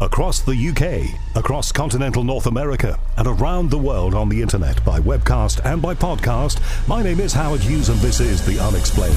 Across the UK, across continental North America, and around the world on the internet by webcast and by podcast, my name is Howard Hughes and this is The Unexplained.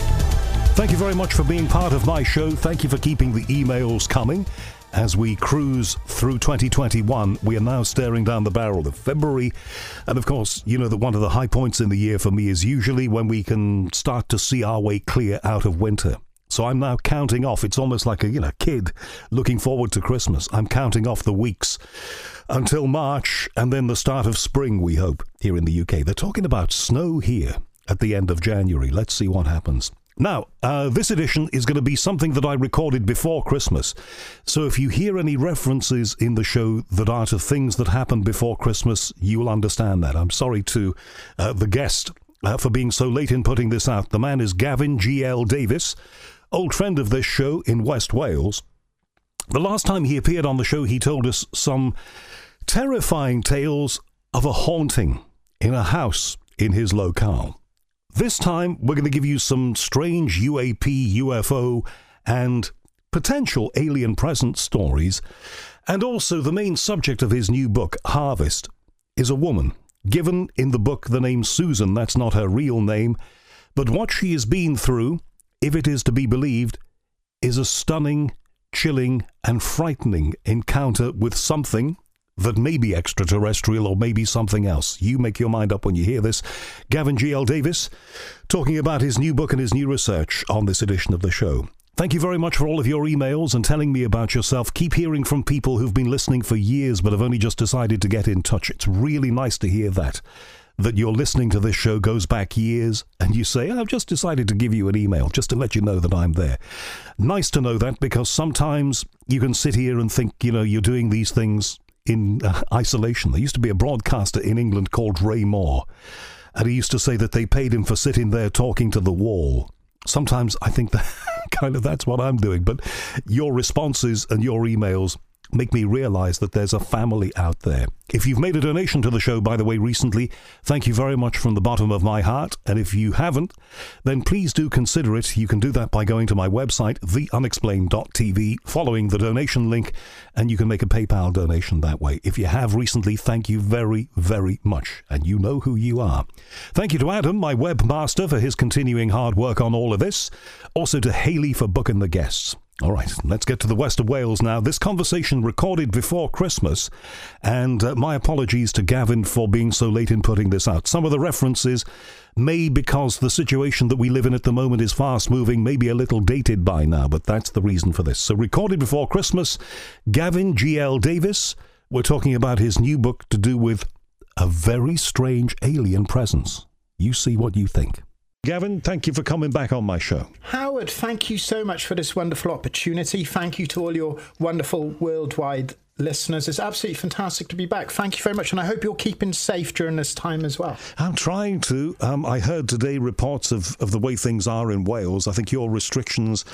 Thank you very much for being part of my show. Thank you for keeping the emails coming. As we cruise through 2021, we are now staring down the barrel of February. And of course, you know that one of the high points in the year for me is usually when we can start to see our way clear out of winter. So I'm now counting off. It's almost like a kid looking forward to Christmas. I'm counting off the weeks until March and then the start of spring, we hope, here in the UK. They're talking about snow here at the end of January. Let's see what happens. Now, this edition is going to be something that I recorded before Christmas. So if you hear any references in the show that are to things that happened before Christmas, you will understand that. I'm sorry to the guest for being so late in putting this out. The man is Gavin G.L. Davis, old friend of this show in West Wales. The last time he appeared on the show, he told us some terrifying tales of a haunting in a house in his locale. This time, we're going to give you some strange UAP, UFO, and potential alien presence stories. And also, the main subject of his new book, Harvest, is a woman. Given in the book the name Susan, that's not her real name. But what she has been through, if it is to be believed, is a stunning, chilling, and frightening encounter with something that may be extraterrestrial or maybe something else. You make your mind up when you hear this. Gavin G.L. Davis talking about his new book and his new research on this edition of the show. Thank you very much for all of your emails and telling me about yourself. Keep hearing from people who've been listening for years but have only just decided to get in touch. It's really nice to hear that you're listening to this show goes back years and you say, I've just decided to give you an email just to let you know that I'm there. Nice to know that, because sometimes you can sit here and think, you're doing these things in isolation. There used to be a broadcaster in England called Ray Moore, and he used to say that they paid him for sitting there talking to the wall. Sometimes I think that that's what I'm doing, but your responses and your emails make me realize that there's a family out there. If you've made a donation to the show, by the way, recently, thank you very much from the bottom of my heart. And if you haven't, then please do consider it. You can do that by going to my website, theunexplained.tv, following the donation link, and you can make a PayPal donation that way. If you have recently, thank you very, very much. And you know who you are. Thank you to Adam, my webmaster, for his continuing hard work on all of this. Also to Haley for booking the guests. All right, let's get to the west of Wales now. This conversation recorded before Christmas, and my apologies to Gavin for being so late in putting this out. Some of the references may, because the situation that we live in at the moment is fast-moving, may be a little dated by now, but that's the reason for this. So recorded before Christmas, Gavin G.L. Davis. We're talking about his new book to do with a very strange alien presence. You see what you think. Gavin, thank you for coming back on my show. Howard, thank you so much for this wonderful opportunity. Thank you to all your wonderful worldwide listeners. It's absolutely fantastic to be back. Thank you very much, and I hope you're keeping safe during this time as well. I'm trying to. I heard today reports of the way things are in Wales. I think your restrictions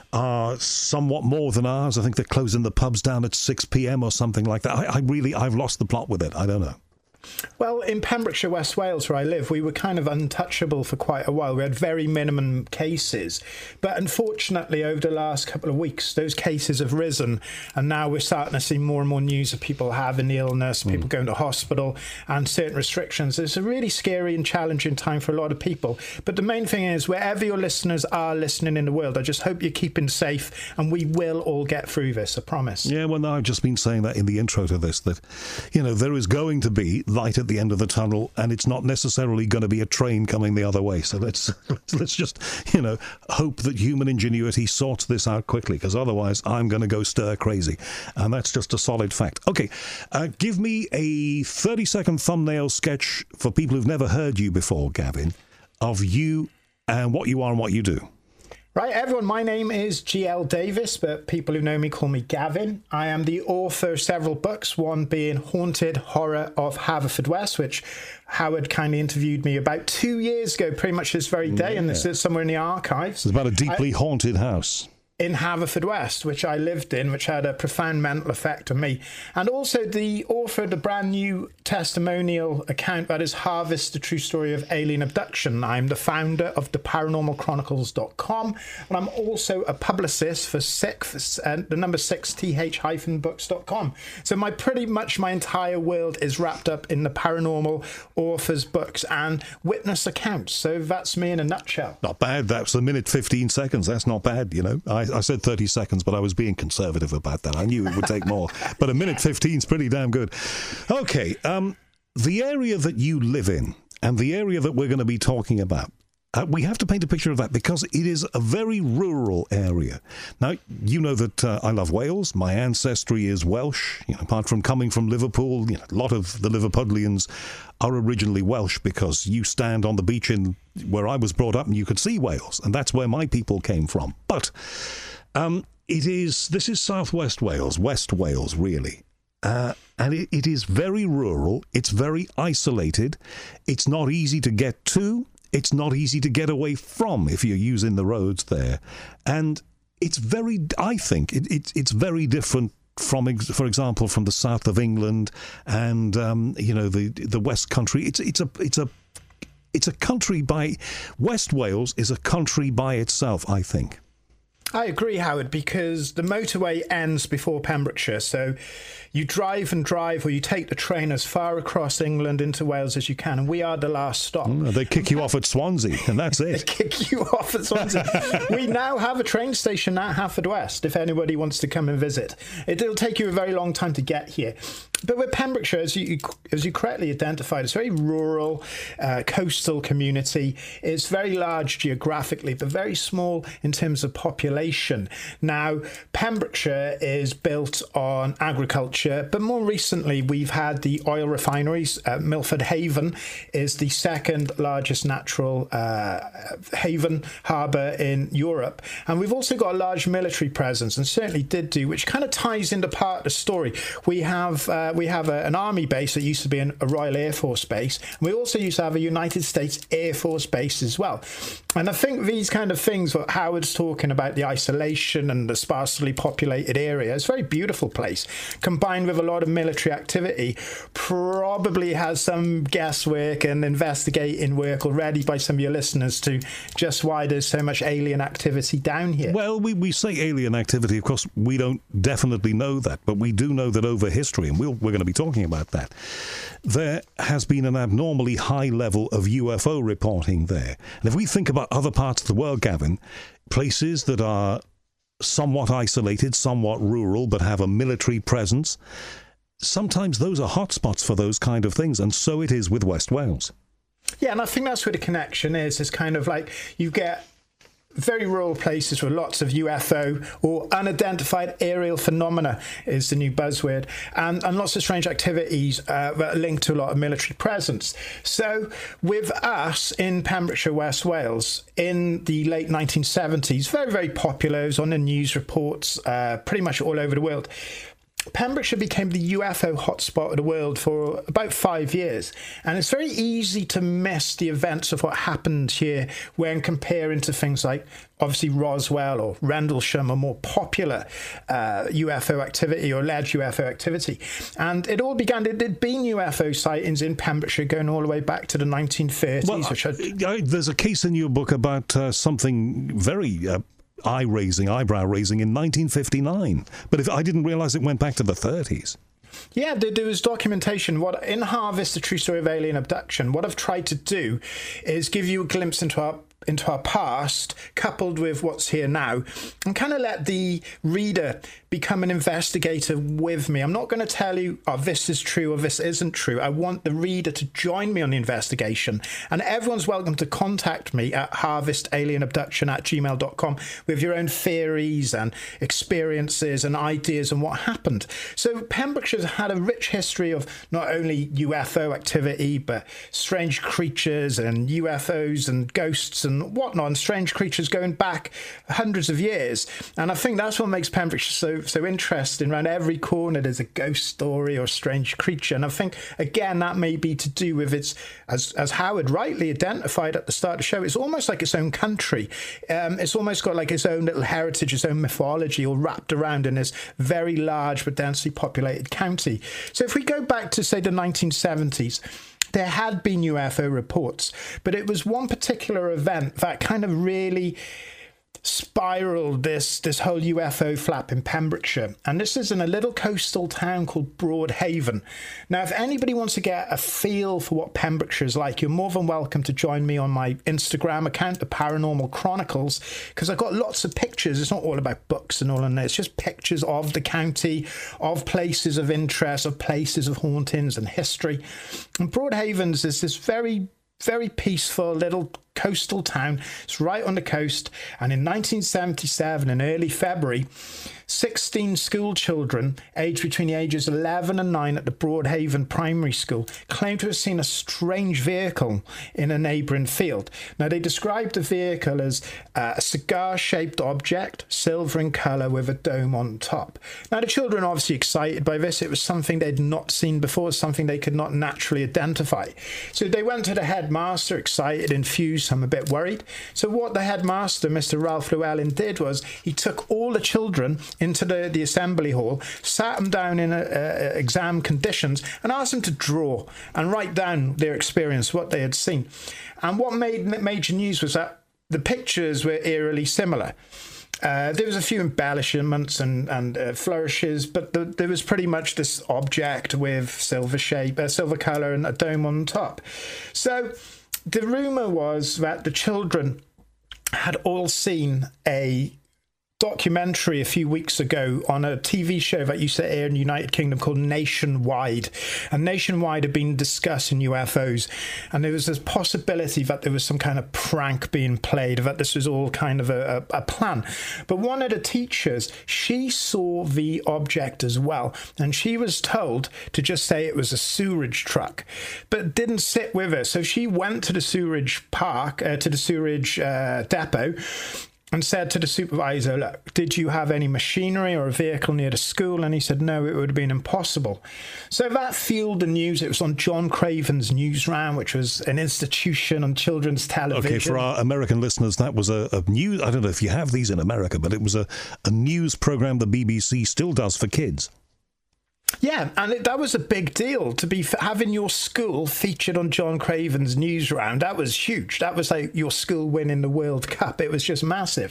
are somewhat more than ours. I think they're closing the pubs down at 6 p.m. or something like that. I've lost the plot with it. I don't know. Well, in Pembrokeshire, West Wales, where I live, we were kind of untouchable for quite a while. We had very minimum cases. But unfortunately, over the last couple of weeks, those cases have risen. And now we're starting to see more and more news of people having the illness, people going to hospital, and certain restrictions. It's a really scary and challenging time for a lot of people. But the main thing is, wherever your listeners are listening in the world, I just hope you're keeping safe, and we will all get through this, I promise. Yeah, well, no, I've just been saying that in the intro to this, that, there is going to be light at the end of the tunnel, and it's not necessarily going to be a train coming the other way. So let's just hope that human ingenuity sorts this out quickly, because otherwise I'm going to go stir crazy, and that's just a solid fact. Okay, give me a 30-second thumbnail sketch for people who've never heard you before, Gavin, of you and what you are and what you do. Right, everyone, my name is G.L. Davis, but people who know me call me Gavin. I am the author of several books, one being Haunted Horror of Haverfordwest, which Howard kindly interviewed me about 2 years ago, pretty much this very day, and this is somewhere in the archives. It's about a deeply haunted house. in Haverfordwest, which I lived in, which had a profound mental effect on me. And also the author of the brand new testimonial account that is Harvest, the True Story of Alien Abduction. I'm the founder of theparanormalchronicles.com, and I'm also a publicist for the number 6 th-books.com. So pretty much my entire world is wrapped up in the paranormal authors' books and witness accounts. So that's me in a nutshell. Not bad. That's a minute 15 seconds. That's not bad, you know. I said 30 seconds, but I was being conservative about that. I knew it would take more. But a minute 15 is pretty damn good. Okay, the area that you live in and the area that we're going to be talking about, we have to paint a picture of that because it is a very rural area. Now, you know that I love Wales. My ancestry is Welsh. You know, apart from coming from Liverpool, you know, a lot of the Liverpudlians are originally Welsh because you stand on the beach in where I was brought up and you could see Wales, and that's where my people came from. But this is southwest Wales, West Wales, really. And it is very rural. It's very isolated. It's not easy to get to. It's not easy to get away from if you're using the roads there. And it's very, I think, it's very different from, for example, from the south of England and, you know, the West Country. It's a country by, West Wales is a country by itself, I think. I agree, Howard, because the motorway ends before Pembrokeshire, so you drive and drive, or you take the train as far across England into Wales as you can, and we are the last stop. They kick you off at Swansea, and that's it. They kick you off at Swansea. We now have a train station at Haverfordwest, if anybody wants to come and visit. It'll take you a very long time to get here. But with Pembrokeshire, as you correctly identified, it's a very rural, coastal community. It's very large geographically, but very small in terms of population. Now, Pembrokeshire is built on agriculture, but more recently we've had the oil refineries. Milford Haven is the second largest natural haven harbour in Europe. And we've also got a large military presence, and certainly did do, which kind of ties into part of the story. We have an army base that used to be a Royal Air Force base. And we also used to have a United States Air Force base as well. And I think these kind of things, what Howard's talking about, the isolation and the sparsely populated area, it's a very beautiful place, combined with a lot of military activity, probably has some guesswork and investigating work already by some of your listeners to just why there's so much alien activity down here. Well, we say alien activity, of course, we don't definitely know that, but we do know that over history, and we're going to be talking about that, there has been an abnormally high level of UFO reporting there. And if we think about other parts of the world, Gavin, places that are somewhat isolated, somewhat rural, but have a military presence, sometimes those are hotspots for those kind of things, and so it is with West Wales. Yeah, and I think that's where the connection is. It's kind of like you get very rural places with lots of UFO or unidentified aerial phenomena is the new buzzword, and lots of strange activities that are linked to a lot of military presence. So with us in Pembrokeshire, West Wales, in the late 1970s, very, very popular, it was on the news reports pretty much all over the world. Pembrokeshire became the UFO hotspot of the world for about 5 years, and it's very easy to miss the events of what happened here when comparing to things like obviously Roswell or Rendlesham, or more popular UFO activity or alleged UFO activity. And it all began, there'd been UFO sightings in Pembrokeshire going all the way back to the 1930s. Well, there's a case in your book about something very eyebrow-raising in 1959. But if I didn't realise it went back to the 30s. Yeah, there was documentation. In Harvest, the True Story of Alien Abduction, what I've tried to do is give you a glimpse into our past, coupled with what's here now, and kind of let the reader become an investigator with me. I'm not going to tell you, oh, this is true or this isn't true. I want the reader to join me on the investigation, and everyone's welcome to contact me at harvestalienabduction@gmail.com with your own theories and experiences and ideas and what happened. So Pembrokeshire's had a rich history of not only UFO activity, but strange creatures and UFOs and ghosts and whatnot, and strange creatures going back hundreds of years. And I think that's what makes Pembrokeshire so interesting. Around every corner there's a ghost story or a strange creature. And I think, again, that may be to do with its, as Howard rightly identified at the start of the show, it's almost like its own country. It's almost got like its own little heritage, its own mythology, all wrapped around in this very large but densely populated county. So if we go back to, say, the 1970s, there had been UFO reports, but it was one particular event that kind of really spiraled this whole UFO flap in Pembrokeshire. And this is in a little coastal town called Broadhaven. Now, if anybody wants to get a feel for what Pembrokeshire is like, you're more than welcome to join me on my Instagram account, The Paranormal Chronicles, because I've got lots of pictures. It's not all about books and all in there. It's just pictures of the county, of places of interest, of places of hauntings and history. And Broadhaven's is this very peaceful little coastal town. It's right on the coast. And in 1977, in early February, 16 school children aged between the ages 11 and 9 at the Broadhaven Primary School claimed to have seen a strange vehicle in a neighbouring field. Now, they described the vehicle as a cigar-shaped object, silver in colour with a dome on top. Now, the children are obviously excited by this. It was something they'd not seen before, something they could not naturally identify. So they went to the headmaster, excited, enthused, some a bit worried. So what the headmaster, Mr. Ralph Llewellyn, did was he took all the children into the assembly hall, sat them down in exam conditions and asked them to draw and write down their experience, what they had seen. And what made major news was that the pictures were eerily similar. There was a few embellishments and flourishes, but there was pretty much this object with silver colour and a dome on top. So the rumour was that the children had all seen a documentary a few weeks ago on a TV show that used to air in the United Kingdom called Nationwide. And Nationwide had been discussing UFOs, and there was this possibility that there was some kind of prank being played, that this was all kind of a plan. But one of the teachers, she saw the object as well, and she was told to just say it was a sewerage truck, but it didn't sit with her. So she went to the sewerage park, to the sewerage depot, and said to the supervisor, look, did you have any machinery or a vehicle near the school? And he said, no, it would have been impossible. So that fueled the news. It was on John Craven's Newsround, which was an institution on children's television. Okay, for our American listeners, that was a news, I don't know if you have these in America, but it was a news program the BBC still does for kids. Yeah, and that was a big deal to be having your school featured on John Craven's Newsround. That was huge. That was like your school winning the World Cup. It was just massive.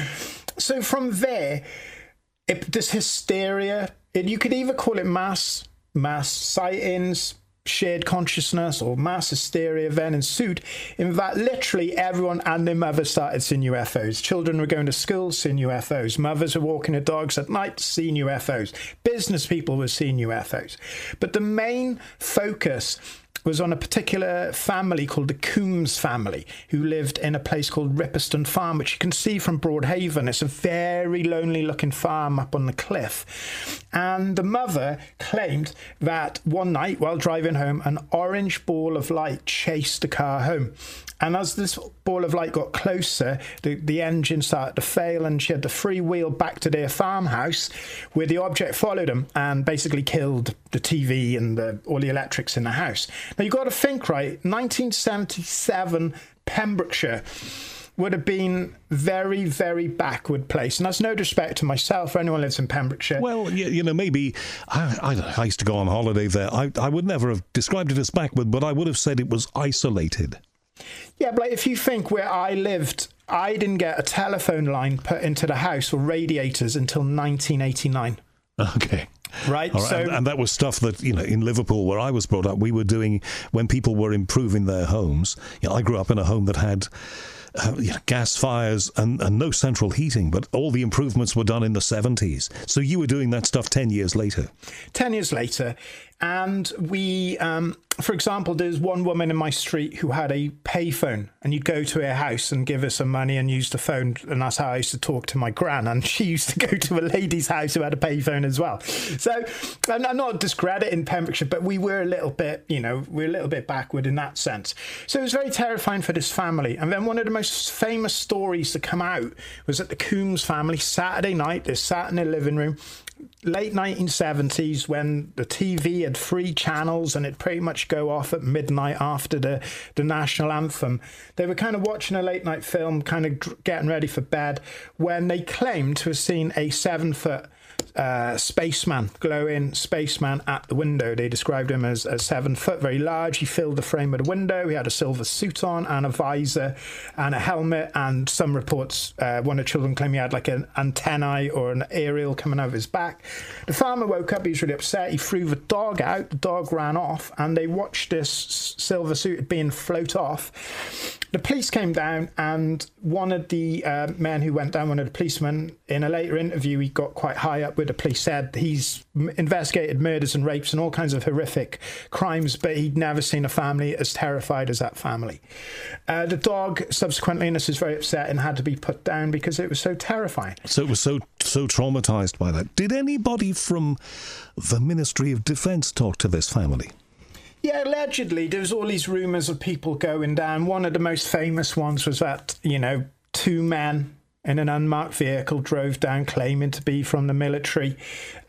So from there, this hysteria, you could either call it mass sightings, shared consciousness, or mass hysteria then ensued, in that literally everyone and their mother started seeing UFOs. Children were going to school, seeing UFOs. Mothers were walking their dogs at night, seeing UFOs. Business people were seeing UFOs. But the main focus was on a particular family called the Coombs family, who lived in a place called Ripperston Farm, which you can see from Broadhaven. It's a very lonely looking farm up on the cliff. And the mother claimed that one night while driving home, an orange ball of light chased the car home. And as this ball of light got closer, the engine started to fail, and she had to freewheel back to their farmhouse, where the object followed them and basically killed the TV and all the electrics in the house. Now, you've got to think, right, 1977 Pembrokeshire would have been very, very backward place. And that's no disrespect to myself or anyone who lives in Pembrokeshire. Well, you know, maybe, I used to go on holiday there. I would never have described it as backward, but I would have said it was isolated. Yeah, but like, if you think where I lived, I didn't get a telephone line put into the house or radiators until 1989. Okay. Right. So, and that was stuff that, you know, in Liverpool, where I was brought up, we were doing when people were improving their homes. You know, I grew up in a home that had gas fires and no central heating, but all the improvements were done in the 70s. So you were doing that stuff 10 years later. 10 years later. And we, for example, there's one woman in my street who had a payphone, and you'd go to her house and give her some money and use the phone. And that's how I used to talk to my gran. And she used to go to a lady's house who had a payphone as well. So I'm not discrediting Pembrokeshire, but we were a little bit, we're a little bit backward in that sense. So it was very terrifying for this family. And then one of the most famous stories to come out was that the Coombs family, Saturday night, they sat in their living room, late 1970s, when the TV had 3 channels and it'd pretty much go off at midnight after the national anthem. They were kind of watching a late night film, kind of getting ready for bed, when they claimed to have seen a 7-foot spaceman, glowing spaceman at the window. They described him as 7 foot, very large. He filled the frame of the window. He had a silver suit on and a visor and a helmet. And some reports, one of the children claimed he had like an antennae or an aerial coming out of his back. The farmer woke up. He was really upset. He threw the dog out. The dog ran off, and they watched this silver suit being float off. The police came down, and one of the men who went down, one of the policemen, in a later interview, he got quite high up with the police, said he's investigated murders and rapes and all kinds of horrific crimes, but he'd never seen a family as terrified as that family. The dog subsequently, and this is very upsetting, had to be put down because it was so terrifying. So it was so traumatised by that. Did anybody from the Ministry of Defence talk to this family? Yeah, allegedly. There was all these rumours of people going down. One of the most famous ones was that, 2 men in an unmarked vehicle drove down claiming to be from the military.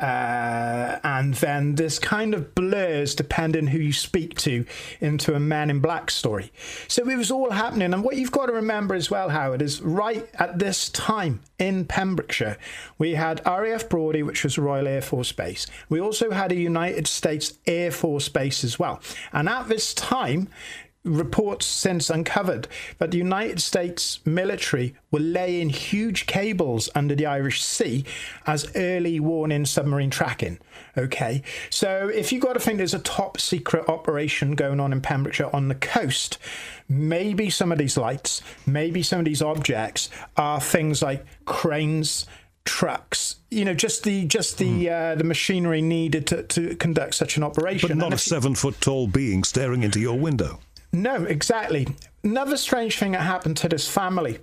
And then this kind of blurs, depending who you speak to, into a Men in Black story. So it was all happening. And what you've got to remember as well, Howard, is right at this time in Pembrokeshire, we had RAF Brawley, which was a Royal Air Force base. We also had a United States Air Force base as well. And at this time, reports since uncovered that the United States military were laying huge cables under the Irish Sea as early warning submarine tracking. Okay, so if you've got to think there's a top secret operation going on in Pembrokeshire on the coast, maybe some of these lights, maybe some of these objects are things like cranes, trucks, just the machinery needed to conduct such an operation. But not a 7-foot tall being staring into your window. No, exactly. Another strange thing that happened to this family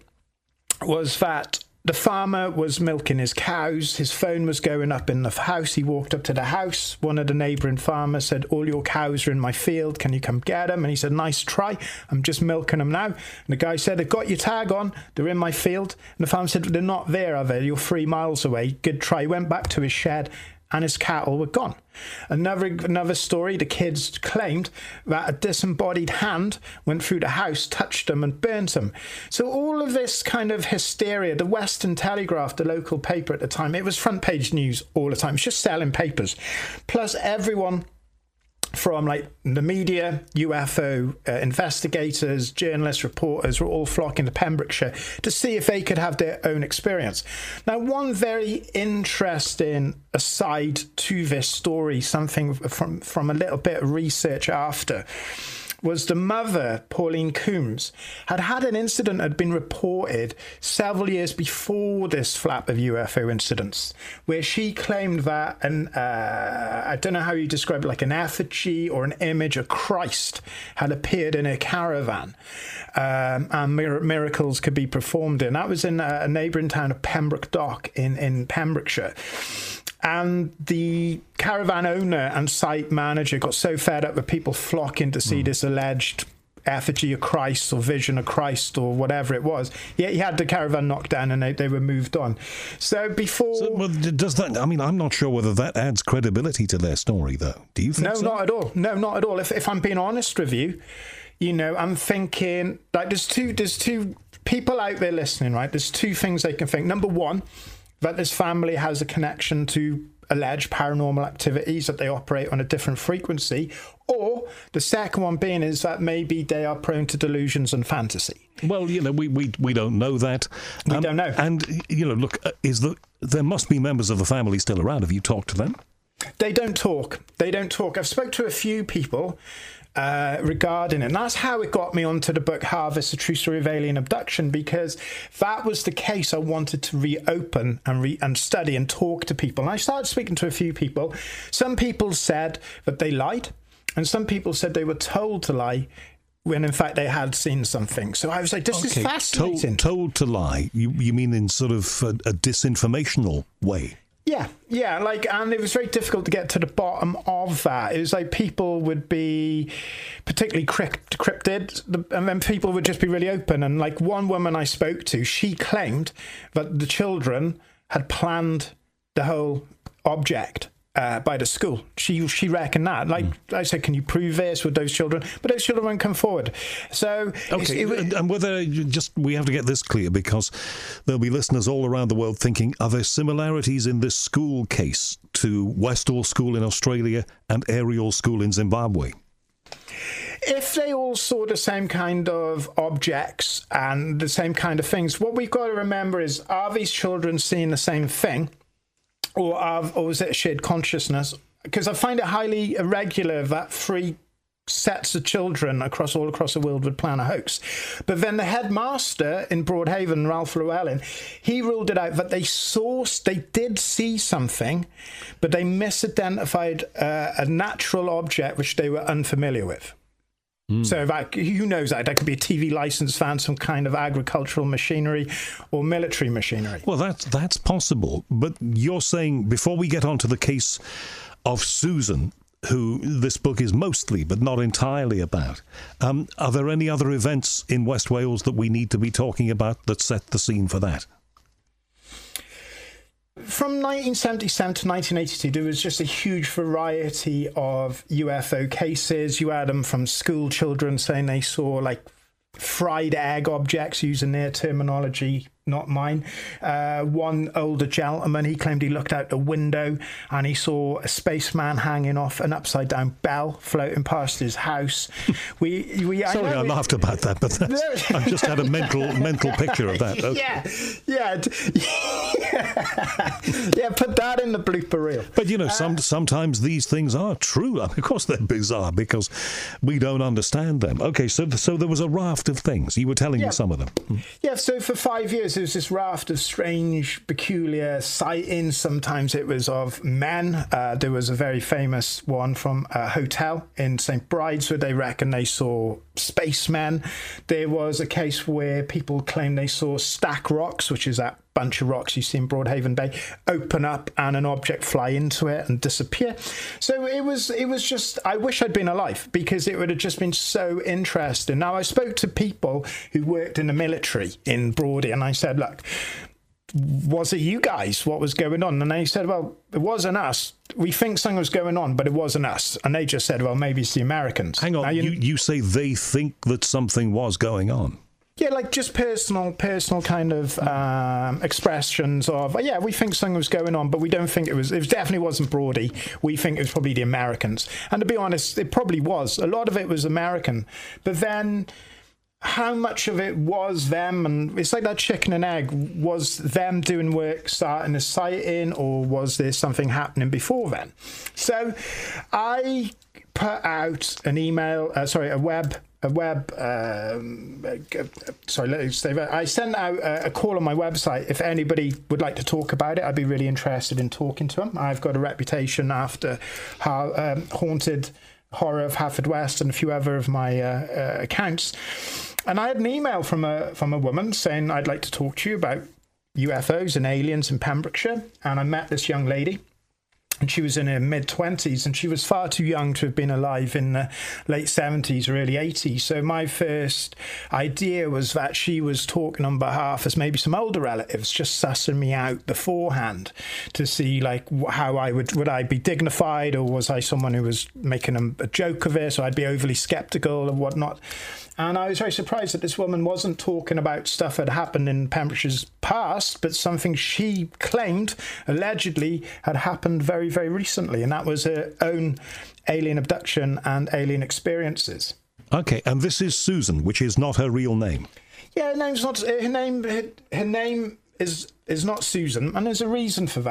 was that the farmer was milking his cows. His phone was going up in the house. He walked up to the house. One of the neighbouring farmers said, "All your cows are in my field. Can you come get them?" And he said, "Nice try. I'm just milking them now." And the guy said, "I've got your tag on. They're in my field." And the farmer said, "They're not there, are they? You're 3 miles away. Good try." He went back to his shed, and his cattle were gone. Another story, the kids claimed that a disembodied hand went through the house, touched them and burnt them. So all of this kind of hysteria, the Western Telegraph, the local paper at the time, it was front page news all the time. It's just selling papers. Plus everyone from like the media, UFO investigators, journalists, reporters were all flocking to Pembrokeshire to see if they could have their own experience. Now, one very interesting aside to this story, something from a little bit of research after, was the mother, Pauline Coombs, had an incident that had been reported several years before this flap of UFO incidents, where she claimed that, I don't know how you describe it, like an effigy or an image of Christ had appeared in a caravan, and miracles could be performed in. That was in a neighbouring town of Pembroke Dock in Pembrokeshire. And the caravan owner and site manager got so fed up with people flocking to see this alleged effigy of Christ or vision of Christ or whatever it was. Yeah, he had the caravan knocked down and they were moved on. So before... does that... I mean, I'm not sure whether that adds credibility to their story, though. Do you think so? No, not at all. No, not at all. If I'm being honest with you, I'm thinking... like, there's two people out there listening, right? There's 2 things they can think. Number one, that this family has a connection to alleged paranormal activities, that they operate on a different frequency, or the second one being is that maybe they are prone to delusions and fantasy. Well, we don't know that. We don't know. And, look, there must be members of the family still around. Have you talked to them? They don't talk. I've spoke to a few people. regarding it. And that's how it got me onto the book Harvest, A True Story of Alien Abduction, because that was the case I wanted to reopen and study and talk to people. And I started speaking to a few people. Some people said that they lied, and some people said they were told to lie when in fact they had seen something. So I was like, this is fascinating. Told to lie, you mean in sort of a disinformational way? Yeah, and it was very difficult to get to the bottom of that. It was like people would be particularly cryptid, and then people would just be really open. And like one woman I spoke to, she claimed that the children had planned the whole object by the school. She reckoned that. Like I said, can you prove this with those children? But those children won't come forward. So and whether we have to get this clear, because there'll be listeners all around the world thinking, are there similarities in this school case to Westall School in Australia and Ariel School in Zimbabwe? If they all saw the same kind of objects and the same kind of things, what we've got to remember is, are these children seeing the same thing? Or is it a shared consciousness? Because I find it highly irregular that 3 sets of children all across the world would plan a hoax. But then the headmaster in Broadhaven, Ralph Llewellyn, he ruled it out that they did see something, but they misidentified a natural object which they were unfamiliar with. So who knows that could be a TV license fan, some kind of agricultural machinery or military machinery. Well, that's possible. But you're saying, before we get on to the case of Susan, who this book is mostly but not entirely about, are there any other events in West Wales that we need to be talking about that set the scene for that? From 1977 to 1982, there was just a huge variety of UFO cases. You had them from school children saying they saw like fried egg objects, using their terminology, not mine. One older gentleman, he claimed he looked out the window and he saw a spaceman hanging off an upside down bell floating past his house. Sorry, I laughed about that, but I just had a mental picture of that. Yeah, put that in the blooper reel. But you know, sometimes these things are true. I mean, of course they're bizarre because we don't understand them. Okay, so there was a raft of things. You were telling me some of them. Yeah, so for 5 years there was this raft of strange, peculiar sightings. Sometimes it was of men. There was a very famous one from a hotel in St. Bride's where they reckon they saw spacemen. There was a case where people claimed they saw stack rocks, which is that bunch of rocks you see in Broadhaven Bay, open up and an object fly into it and disappear. So it was just, I wish I'd been alive, because it would have just been so interesting. Now, I spoke to people who worked in the military in Broady, and I said, look, was it you guys? What was going on? And they said, well, it wasn't us. We think something was going on, but it wasn't us. And they just said, well, maybe it's the Americans. Hang on, now, you say they think that something was going on? Yeah, like just personal kind of expressions of, yeah, we think something was going on, but we don't think it definitely wasn't Broady. We think it was probably the Americans. And to be honest, it probably was. A lot of it was American. But then how much of it was them? And it's like that chicken and egg. Was them doing work starting a sighting, or was there something happening before then? So I put out an email, I sent out a call on my website. If anybody would like to talk about it, I'd be really interested in talking to them. I've got a reputation after Haunted Horror of Haverfordwest and a few other of my accounts. And I had an email from a woman saying, I'd like to talk to you about UFOs and aliens in Pembrokeshire. And I met this young lady, and she was in her mid-20s, and she was far too young to have been alive in the late 70s or early 80s. So my first idea was that she was talking on behalf of maybe some older relatives, just sussing me out beforehand to see like how would I be dignified, or was I someone who was making a joke of it, so I'd be overly skeptical and whatnot. And I was very surprised that this woman wasn't talking about stuff that happened in Pembrokeshire's past, but something she claimed, allegedly, had happened very, very recently. And that was her own alien abduction and alien experiences. Okay, and this is Susan, which is not her real name. Yeah, her name's not. Her name is not Susan, and there's a reason for that.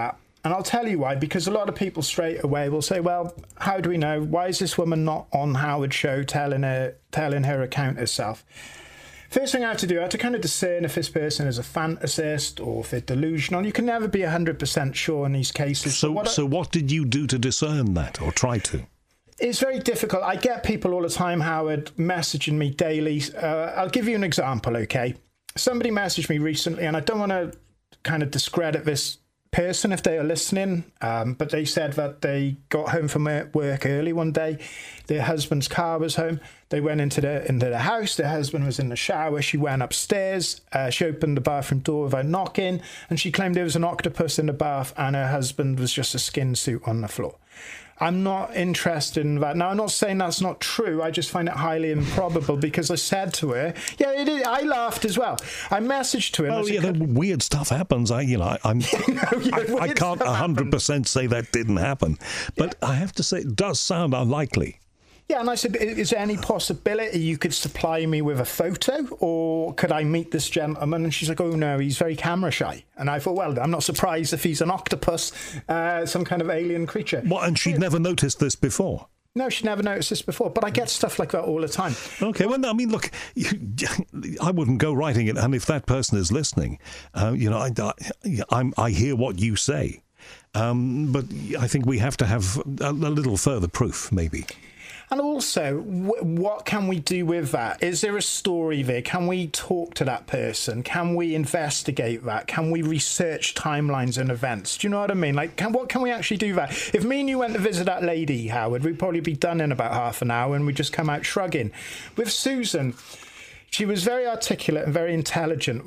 And I'll tell you why, because a lot of people straight away will say, well, how do we know? Why is this woman not on Howard's show telling her account herself? First thing I have to do, I have to kind of discern if this person is a fantasist or if they're delusional. You can never be 100% sure in these cases. So what did you do to discern that, or try to? It's very difficult. I get people all the time, Howard, messaging me daily. I'll give you an example, okay? Somebody messaged me recently, and I don't want to kind of discredit this person if they are listening, but they said that they got home from work early one day. Their husband's car was home. They went into the house. Their husband was in the shower. She went upstairs. She opened the bathroom door without knocking, and she claimed there was an octopus in the bath, and her husband was just a skin suit on the floor. I'm not interested in that. Now, I'm not saying that's not true. I just find it highly improbable, because I said to her, yeah, it is. I laughed as well. I messaged to him. Oh, yeah, weird stuff happens. I can't 100% say that didn't happen. But I have to say, it does sound unlikely. Yeah, and I said, is there any possibility you could supply me with a photo, or could I meet this gentleman? And she's like, oh, no, he's very camera shy. And I thought, well, I'm not surprised if he's an octopus, some kind of alien creature. What, and she'd never noticed this before? No, she never noticed this before, but I get stuff like that all the time. Okay, well, I mean, look, I wouldn't go writing it, and if that person is listening, I hear what you say, but I think we have to have a little further proof, maybe. And also, what can we do with that? Is there a story there? Can we talk to that person? Can we investigate that? Can we research timelines and events? Do you know what I mean? Like, what can we actually do that? If me and you went to visit that lady, Howard, we'd probably be done in about half an hour, and we'd just come out shrugging. With Susan, she was very articulate and very intelligent,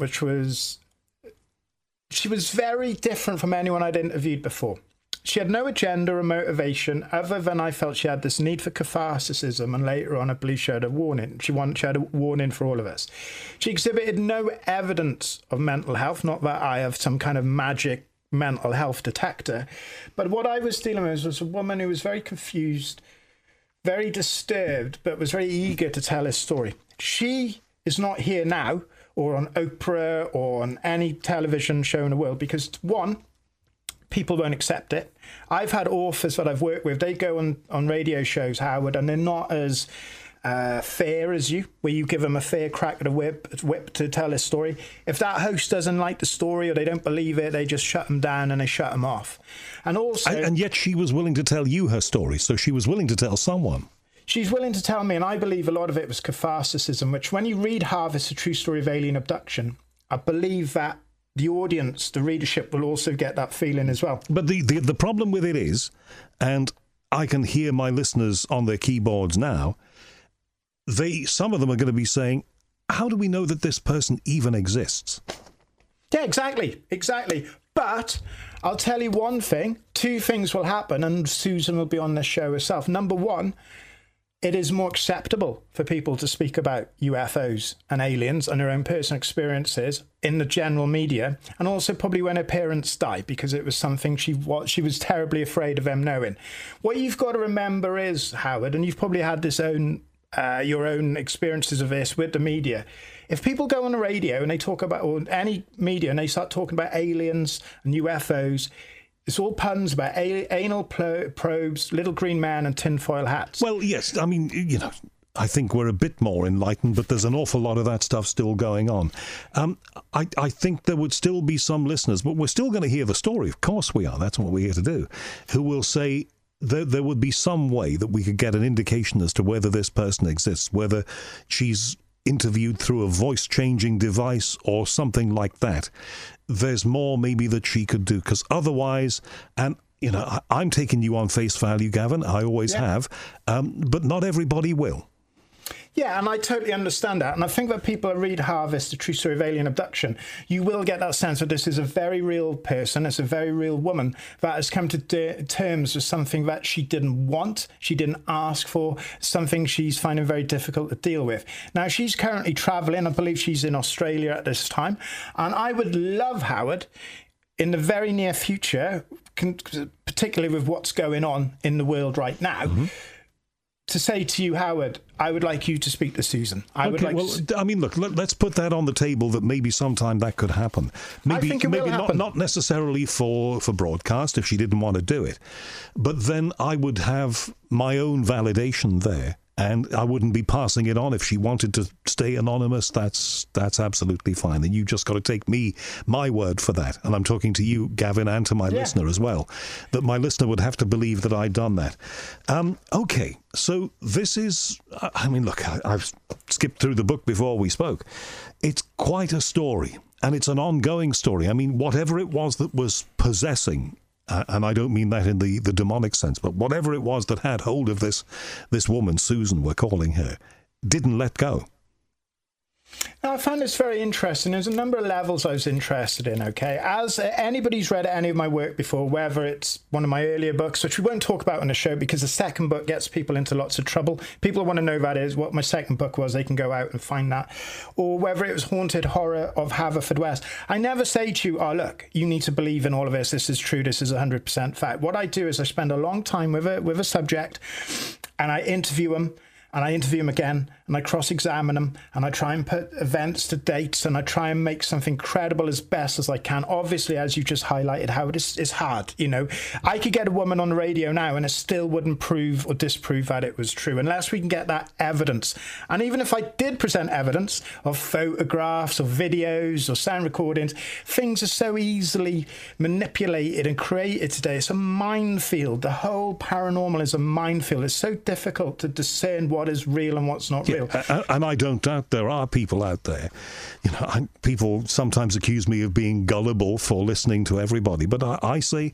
she was very different from anyone I'd interviewed before. She had no agenda or motivation other than I felt she had this need for catharsicism, and later on I believe she had a warning. She had a warning for all of us. She exhibited no evidence of mental health, not that I have some kind of magic mental health detector, but what I was dealing with was a woman who was very confused, very disturbed, but was very eager to tell her story. She is not here now or on Oprah or on any television show in the world because, one, people won't accept it. I've had authors that I've worked with, they go on radio shows, Howard, and they're not as fair as you, where you give them a fair crack at a whip to tell a story. If that host doesn't like the story or they don't believe it, they just shut them down and they shut them off. And also, and yet she was willing to tell you her story, so she was willing to tell someone. She's willing to tell me, and I believe a lot of it was catharsicism, which when you read Harvest, A True Story of Alien Abduction, I believe that the audience, the readership, will also get that feeling as well. But the problem with it is, and I can hear my listeners on their keyboards now, some of them are going to be saying, how do we know that this person even exists? Yeah, exactly. But I'll tell you one thing, two things will happen, and Susan will be on this show herself. Number one, it is more acceptable for people to speak about UFOs and aliens and their own personal experiences in the general media, and also probably when her parents died, because it was something she was terribly afraid of them knowing. What you've got to remember is, Howard, and you've probably had your own experiences of this with the media. If people go on the radio and they talk about, or any media, and they start talking about aliens and UFOs, it's all puns about anal probes, little green man, and tinfoil hats. Well, yes, I mean, I think we're a bit more enlightened, but there's an awful lot of that stuff still going on. I think there would still be some listeners, but we're still going to hear the story. Of course we are. That's what we're here to do. Who will say there would be some way that we could get an indication as to whether this person exists, whether she's interviewed through a voice-changing device or something like that. There's more maybe that she could do, because otherwise, and I'm taking you on face value, Gavin, I always have, but not everybody will. Yeah, and I totally understand that. And I think that people that read Harvest, A True Story of Alien Abduction, you will get that sense that this is a very real person, it's a very real woman that has come to terms with something that she didn't want, she didn't ask for, something she's finding very difficult to deal with. Now, she's currently travelling. I believe she's in Australia at this time. And I would love, Howard, in the very near future, particularly with what's going on in the world right now, to say to you, Howard, I would like you to speak to Susan. I mean, look, let's put that on the table that maybe sometime that could happen. Maybe, I think it will happen. Not necessarily for broadcast if she didn't want to do it, but then I would have my own validation there. And I wouldn't be passing it on. If she wanted to stay anonymous, that's absolutely fine. And you just got to take my word for that. And I'm talking to you, Gavin, and to my listener as well, that my listener would have to believe that I'd done that. Okay, so this is, I mean, look, I've skipped through the book before we spoke. It's quite a story, and it's an ongoing story. I mean, whatever it was that was possessing, and I don't mean that in the demonic sense, but whatever it was that had hold of this woman, Susan, we're calling her, didn't let go. Now, I found this very interesting. There's a number of levels I was interested in, okay? As anybody's read any of my work before, whether it's one of my earlier books, which we won't talk about on the show because the second book gets people into lots of trouble. People want to know that is what my second book was. They can go out and find that. Or whether it was Haunted Horror of Haverfordwest. I never say to you, oh, look, you need to believe in all of this. This is true. This is 100% fact. What I do is I spend a long time with a subject and I interview them. And I interview them again, and I cross-examine them, and I try and put events to dates, and I try and make something credible as best as I can. Obviously, as you just highlighted, how it is hard, you know. I could get a woman on the radio now, and it still wouldn't prove or disprove that it was true, unless we can get that evidence. And even if I did present evidence of photographs or videos or sound recordings, things are so easily manipulated and created today. It's a minefield. The whole paranormal is a minefield. It's so difficult to discern what is real and what's not real. And I don't doubt there are people out there. You know, people sometimes accuse me of being gullible for listening to everybody, but I say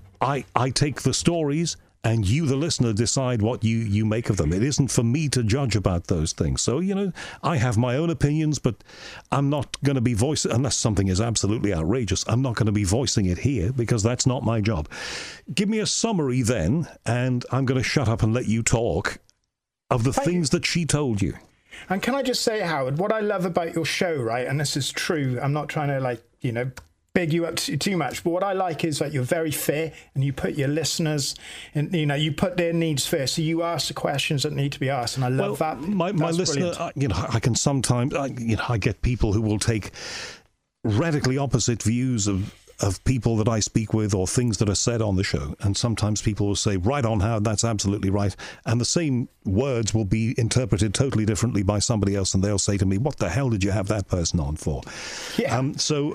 I take the stories and you, the listener, decide what you make of them. It isn't for me to judge about those things. So, you know, I have my own opinions, but I'm not going to be voicing, unless something is absolutely outrageous, I'm not going to be voicing it here because that's not my job. Give me a summary then, and I'm going to shut up and let you talk of the things that she told you. And can I just say, Howard, what I love about your show, right, and this is true, I'm not trying to, big you up too much, but what I like is that you're very fair and you put your listeners and, you put their needs first. So you ask the questions that need to be asked, and I love that. My listener, I can sometimes, I get people who will take radically opposite views of people that I speak with or things that are said on the show. And sometimes people will say, right on, Howard, that's absolutely right. And the same words will be interpreted totally differently by somebody else, and they'll say to me, what the hell did you have that person on for? Yeah. So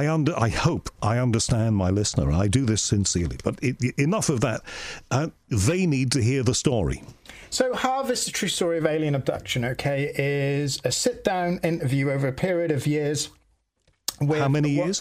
I hope I understand my listener. I do this sincerely. But enough of that. They need to hear the story. So Harvest, the True Story of Alien Abduction, okay, is a sit-down interview over a period of years. How many years?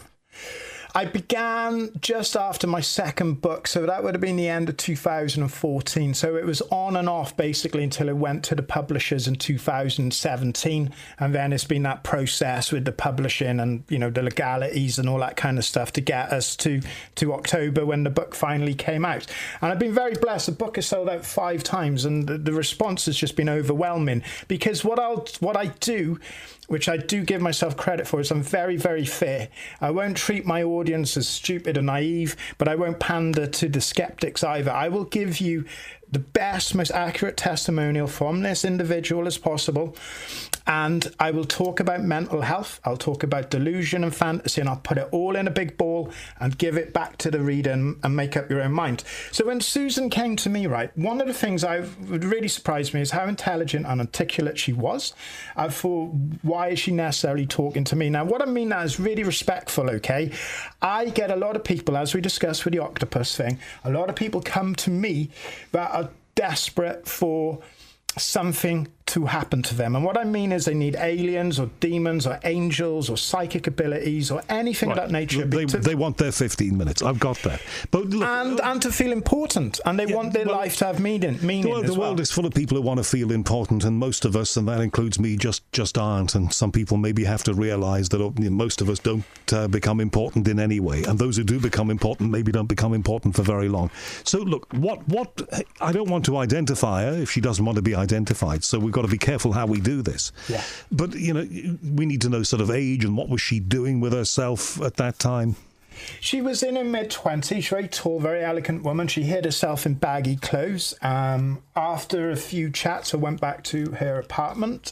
I began just after my second book, so that would have been the end of 2014. So it was on and off basically until it went to the publishers in 2017. And then it's been that process with the publishing and, the legalities and all that kind of stuff to get us to October when the book finally came out. And I've been very blessed. The book has sold out 5 times and the response has just been overwhelming, because what I do, which I do give myself credit for, is I'm very, very fair. I won't treat my audience as stupid or naive, but I won't pander to the skeptics either. I will give you the best, most accurate testimonial from this individual as possible. And I will talk about mental health. I'll talk about delusion and fantasy, and I'll put it all in a big ball and give it back to the reader and make up your own mind. So when Susan came to me, right, one of the things would really surprise me is how intelligent and articulate she was. I thought, why is she necessarily talking to me? Now, what I mean now is really respectful, okay? I get a lot of people, as we discussed with the octopus thing, a lot of people come to me that are desperate for something to happen to them. And what I mean is they need aliens or demons or angels or psychic abilities or anything of that nature. They want their 15 minutes. I've got that. But look, and to feel important. And they want their life to have meaning. The world is full of people who want to feel important, and most of us, and that includes me, just aren't. And some people maybe have to realise that most of us don't become important in any way. And those who do become important maybe don't become important for very long. So look, what I don't want to identify her if she doesn't want to be identified. So we've got to be careful how we do this. Yeah. But, we need to know sort of age and what was she doing with herself at that time. She was in her mid-20s, very tall, very elegant woman. She hid herself in baggy clothes. After a few chats, I went back to her apartment.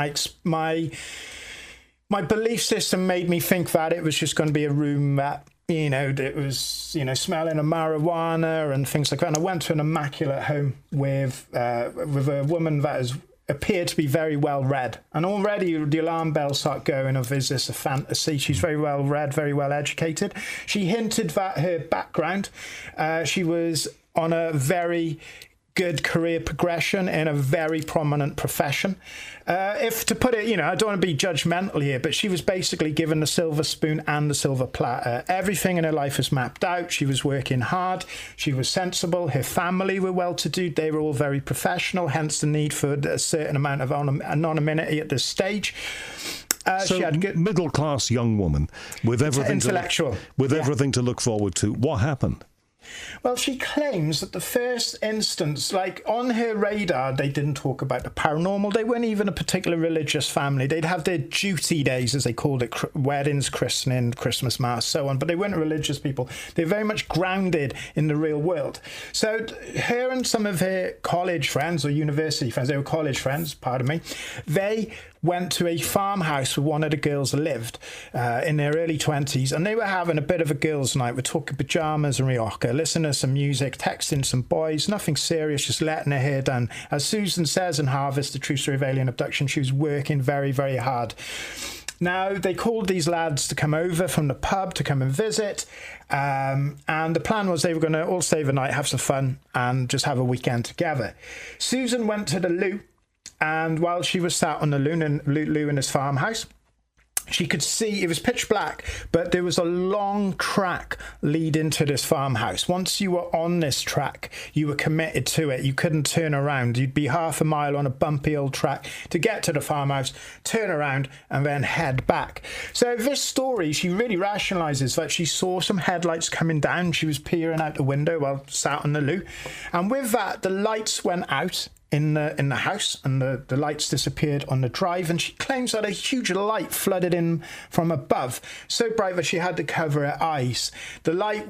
My belief system made me think that it was just going to be a room that, it was, smelling of marijuana and things like that. And I went to an immaculate home with a woman that appeared to be very well read, and already the alarm bells start going of, is this a fantasy? She's very well read, very well educated. She hinted that her background, she was on a very good career progression in a very prominent profession. If to put it, I don't want to be judgmental here, but she was basically given the silver spoon and the silver platter. Everything in her life was mapped out. She was working hard. She was sensible. Her family were well-to-do. They were all very professional, hence the need for a certain amount of anonymity at this stage. So she had middle-class young woman with everything intellectual, everything to look forward to. What happened? Well, she claims that the first instance, like on her radar, they didn't talk about the paranormal. They weren't even a particular religious family. They'd have their duty days, as they called it, weddings, christening, Christmas mass, so on. But they weren't religious people. They're very much grounded in the real world. So her and some of her college friends or university friends, they were college friends, pardon me, they went to a farmhouse where one of the girls lived in their early 20s, and they were having a bit of a girls' night. We're talking pajamas and rioja, listening to some music, texting some boys, nothing serious, just letting her hair down. As Susan says in Harvest, The True Story of Alien Abduction, she was working very, very hard. Now, they called these lads to come over from the pub to come and visit, and the plan was they were going to all stay the night, have some fun, and just have a weekend together. Susan went to the loo, and while she was sat on the loo in this farmhouse, she could see, it was pitch black, but there was a long track leading to this farmhouse. Once you were on this track, you were committed to it. You couldn't turn around. You'd be half a mile on a bumpy old track to get to the farmhouse, turn around, and then head back. So this story, she really rationalizes that she saw some headlights coming down. She was peering out the window while sat on the loo. And with that, the lights went out in the house, and the lights disappeared on the drive, and she claims that a huge light flooded in from above, so bright that she had to cover her eyes. The light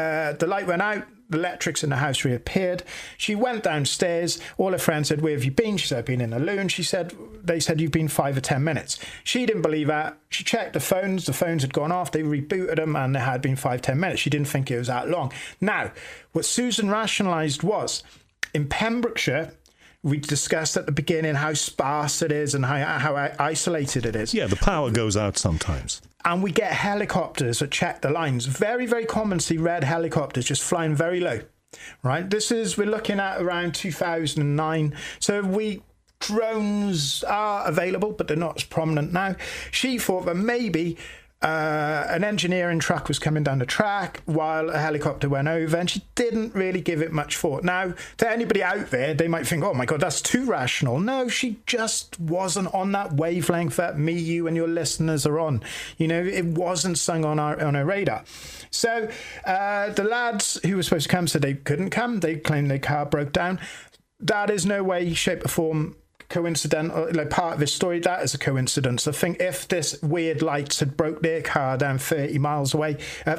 went out, the electrics in the house reappeared. She went downstairs. All her friends said, "Where have you been?" She said, "I've been in the loo." And they said, "You've been 5 or 10 minutes." She didn't believe that. She checked the phones had gone off. They rebooted them, and it had been 5-10 minutes. She didn't think it was that long. Now, what Susan rationalised was, in Pembrokeshire, we discussed at the beginning how sparse it is and how isolated it is. Yeah, the power goes out sometimes. And we get helicopters that check the lines. Very, very common to see red helicopters just flying very low, right? We're looking at around 2009. So drones are available, but they're not as prominent now. She thought that maybe an engineering truck was coming down the track while a helicopter went over, and she didn't really give it much thought. Now, to anybody out there, they might think, "Oh my God, that's too rational." No, she just wasn't on that wavelength that me, you, and your listeners are on. It wasn't sung on our radar. So the lads who were supposed to come said they couldn't come. They claimed their car broke down. That is no way, shape, or form coincidental, like part of this story. That is a coincidence. I think if this weird lights had broke their car down 30 minutes away,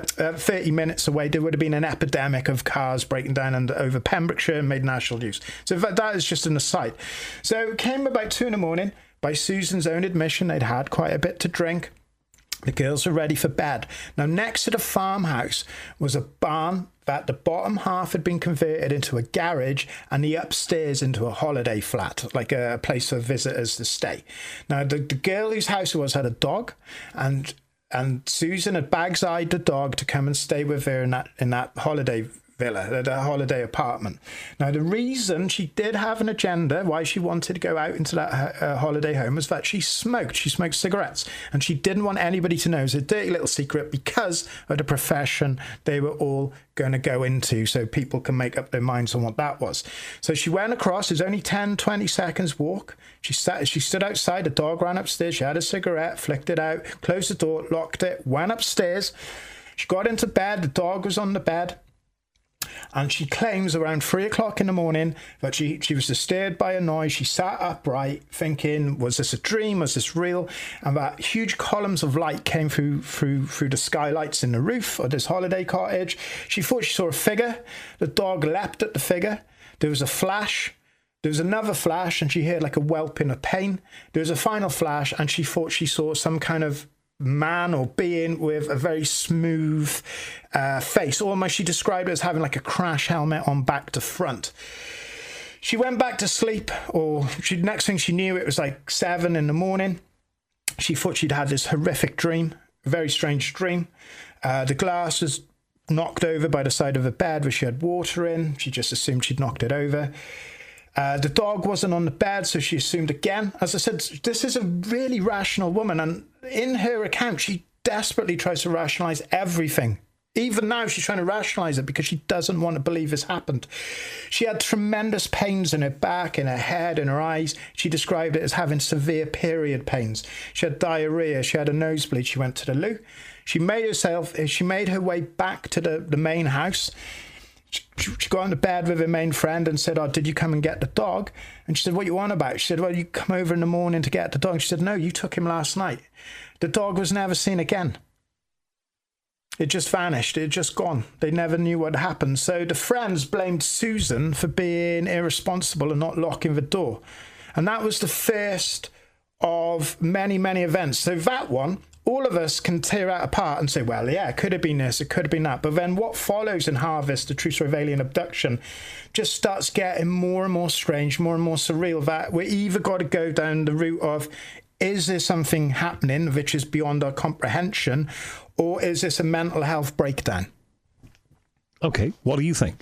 there would have been an epidemic of cars breaking down over Pembrokeshire and made national news. So that is just an aside. So it came about 2 a.m. By Susan's own admission, they'd had quite a bit to drink. The girls were ready for bed. Now, next to the farmhouse was a barn that the bottom half had been converted into a garage and the upstairs into a holiday flat, like a place for visitors to stay. Now, the girl whose house it was had a dog, and Susan had bags-eyed the dog to come and stay with her in that holiday villa, the holiday apartment. Now, the reason she did have an agenda why she wanted to go out into that holiday home was that she smoked cigarettes, and she didn't want anybody to know. It was a dirty little secret because of the profession they were all going to go into, so people can make up their minds on what that was. So she went across. It was only 10-20 seconds walk. She stood outside. The dog ran upstairs. She had a cigarette, flicked it out, closed the door, locked it, went upstairs. She got into bed. The dog was on the bed. And she claims around 3 o'clock in the morning that she was disturbed by a noise. She sat upright thinking, was this a dream? Was this real? And that huge columns of light came through the skylights in the roof of this holiday cottage. She thought she saw a figure. The dog leapt at the figure. There was a flash. There was another flash, and she heard like a whelping of pain. There was a final flash, and she thought she saw some kind of man or being with a very smooth face. Almost, she described it as having like a crash helmet on back to front. She went back to sleep, or next thing she knew, it was like 7 in the morning. She thought she'd had this horrific dream, a very strange dream. The glass was knocked over by the side of the bed where she had water in. She just assumed she'd knocked it over. The dog wasn't on the bed, so she assumed again. As I said, this is a really rational woman, and in her account, she desperately tries to rationalise everything. Even now, she's trying to rationalise it because she doesn't want to believe this happened. She had tremendous pains in her back, in her head, in her eyes. She described it as having severe period pains. She had diarrhoea. She had a nosebleed. She went to the loo. She made her way back to the main house. She got into bed with her main friend and said, "Oh, did you come and get the dog?" And she said, "What are you on about?" She said, "Well, you come over in the morning to get the dog." She said, "No, you took him last night." The dog was never seen again. It just vanished. It had just gone. They never knew what happened. So the friends blamed Susan for being irresponsible and not locking the door. And that was the first of many, many events. So that one, all of us can tear it apart and say, well, yeah, it could have been this, it could have been that. But then what follows in Harvest, the true story of alien abduction, just starts getting more and more strange, more and more surreal, that we either got to go down the route of, is there something happening which is beyond our comprehension, or is this a mental health breakdown? Okay, what do you think?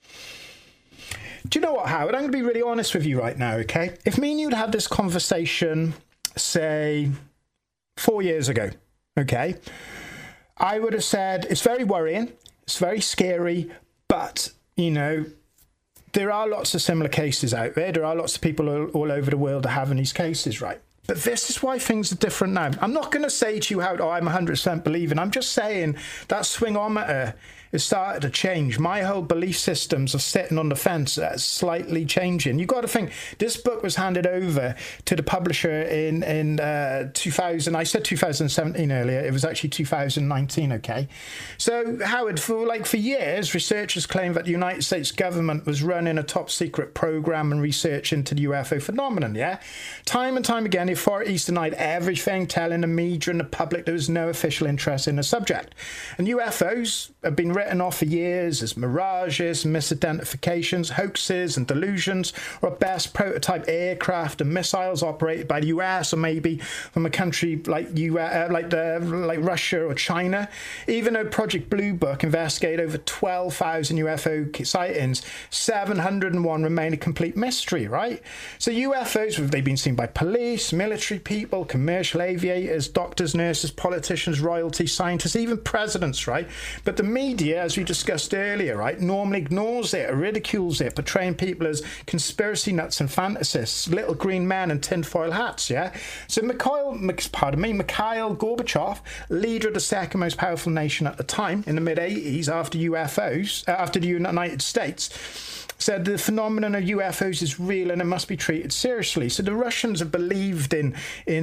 Do you know what, Howard? I'm going to be really honest with you right now, okay? If me and you'd had this conversation, say, 4 years ago, okay, I would have said, it's very worrying, it's very scary, but, you know, there are lots of similar cases out there. There are lots of people all over the world having these cases, right? But this is why things are different now. I'm not going to say to you how, oh, I'm 100% believing. I'm just saying that swingometer has started to change. My whole belief systems of sitting on the fence are slightly changing. You've got to think, this book was handed over to the publisher in 2000. I said 2017 earlier. It was actually 2019, okay? So, Howard, for years, researchers claimed that the United States government was running a top-secret program and research into the UFO phenomenon, yeah? Time and time again, the authorities denied everything, telling the media and the public there was no official interest in the subject. And UFOs have been written off for years as mirages, misidentifications, hoaxes and delusions, or at best prototype aircraft and missiles operated by the US or maybe from a country like Russia or China. Even though Project Blue Book investigated over 12,000 UFO sightings, 701 remain a complete mystery, right? So UFOs, they've been seen by police, military people, commercial aviators, doctors, nurses, politicians, royalty, scientists, even presidents, right? But the media, as we discussed earlier, right, normally ignores it or ridicules it, portraying people as conspiracy nuts and fantasists, little green men in tinfoil hats, yeah? So Mikhail Gorbachev, leader of the second most powerful nation at the time, in the mid-80s, after the United States, said the phenomenon of UFOs is real and it must be treated seriously. So the Russians have believed in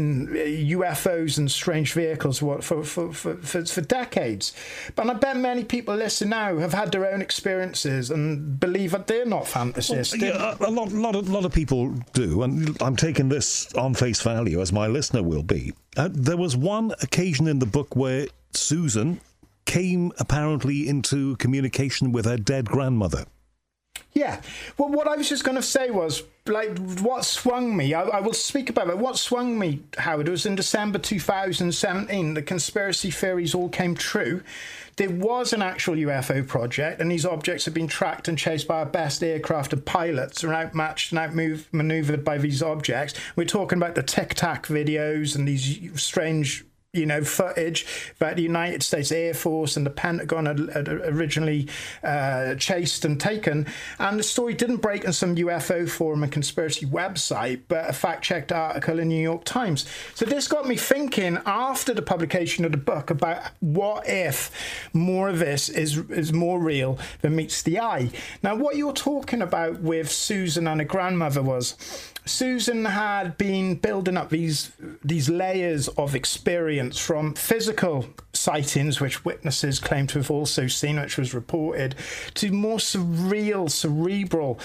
UFOs and strange vehicles for decades. But I bet many people listening now have had their own experiences and believe that they're not fantasists. Well, yeah, a lot of people do, and I'm taking this on face value, as my listener will be. There was one occasion in the book where Susan came apparently into communication with her dead grandmother. Yeah. Well, what I was just going to say was, like, what swung me, I will speak about it. What swung me, Howard, was in December 2017, the conspiracy theories all came true. There was an actual UFO project, and these objects have been tracked and chased by our best aircraft and pilots, and outmatched and outmaneuvered by these objects. We're talking about the Tic Tac videos and these strange footage that the United States Air Force and the Pentagon had originally chased and taken. And the story didn't break on some UFO forum and conspiracy website, but a fact-checked article in New York Times. So this got me thinking after the publication of the book about what if more of this is more real than meets the eye. Now, what you're talking about with Susan and her grandmother was Susan had been building up these layers of experience from physical sightings, which witnesses claim to have also seen, which was reported, to more surreal, cerebral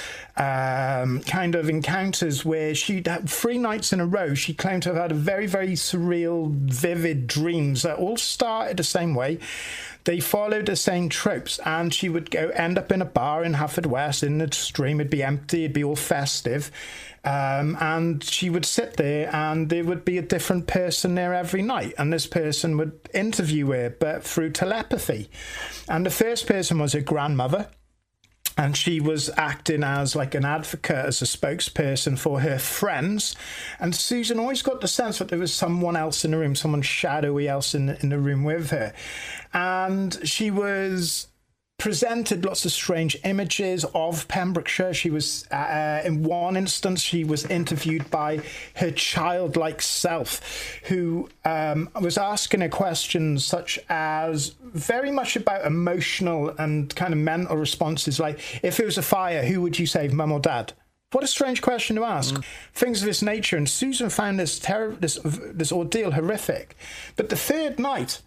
kind of encounters where she'd had 3 nights in a row. She claimed to have had a very, very surreal, vivid dreams that all started the same way. They followed the same tropes, and she would end up in a bar in Haverfordwest, and the stream would be empty, it'd be all festive, and she would sit there, and there would be a different person there every night, and this person would interview her, but through telepathy. And the first person was her grandmother, and she was acting as like an advocate, as a spokesperson for her friends. And Susan always got the sense that there was someone else in the room, someone shadowy else in the room with her. And she was presented lots of strange images of Pembrokeshire. She was, in one instance, she was interviewed by her childlike self, who was asking her questions such as very much about emotional and kind of mental responses, like, if it was a fire, who would you save, mum or dad? What a strange question to ask. Things of this nature. And Susan found this ordeal horrific. But the third night,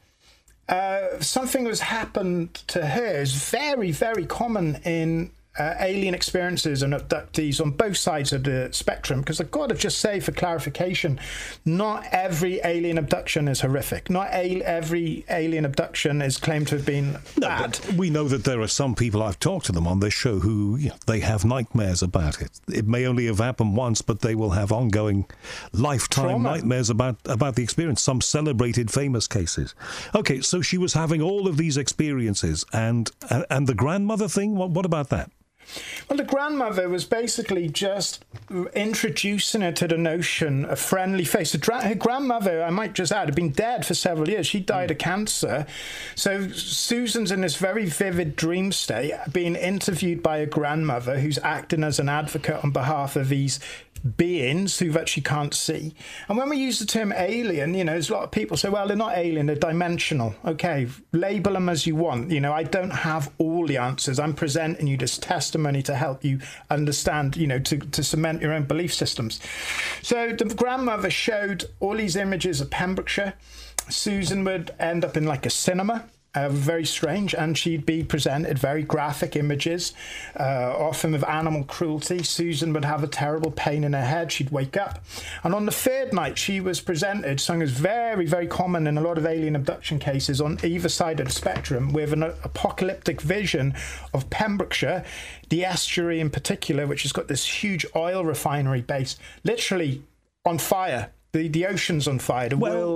something was happened to her. Is very, very common in alien experiences and abductees on both sides of the spectrum, because I've got to just say, for clarification, not every alien abduction is horrific. Not every alien abduction is claimed to have been bad. No, we know that there are some people, I've talked to them on this show, who they have nightmares about it. It may only have happened once, but they will have ongoing lifetime nightmares about the experience, some celebrated famous cases. Okay, so she was having all of these experiences, and the grandmother thing, what about that? Well, the grandmother was basically just introducing her to the notion of friendly face. Her grandmother, I might just add, had been dead for several years. She died of cancer. So Susan's in this very vivid dream state, being interviewed by a grandmother who's acting as an advocate on behalf of these beings who that she can't see. And when we use the term alien, there's a lot of people say, well, they're not alien, they're dimensional. Okay, label them as you want. I don't have all the answers. I'm presenting you this testimony to help you understand, to cement your own belief systems. So the grandmother showed all these images of Pembrokeshire. Susan would end up in like a cinema. Very strange, and she'd be presented very graphic images, often of animal cruelty. Susan would have a terrible pain in her head. She'd wake up, and on the third night she was presented, something is very, very common in a lot of alien abduction cases on either side of the spectrum, with an apocalyptic vision of Pembrokeshire, the estuary in particular, which has got this huge oil refinery base, literally on fire. The ocean's on fire.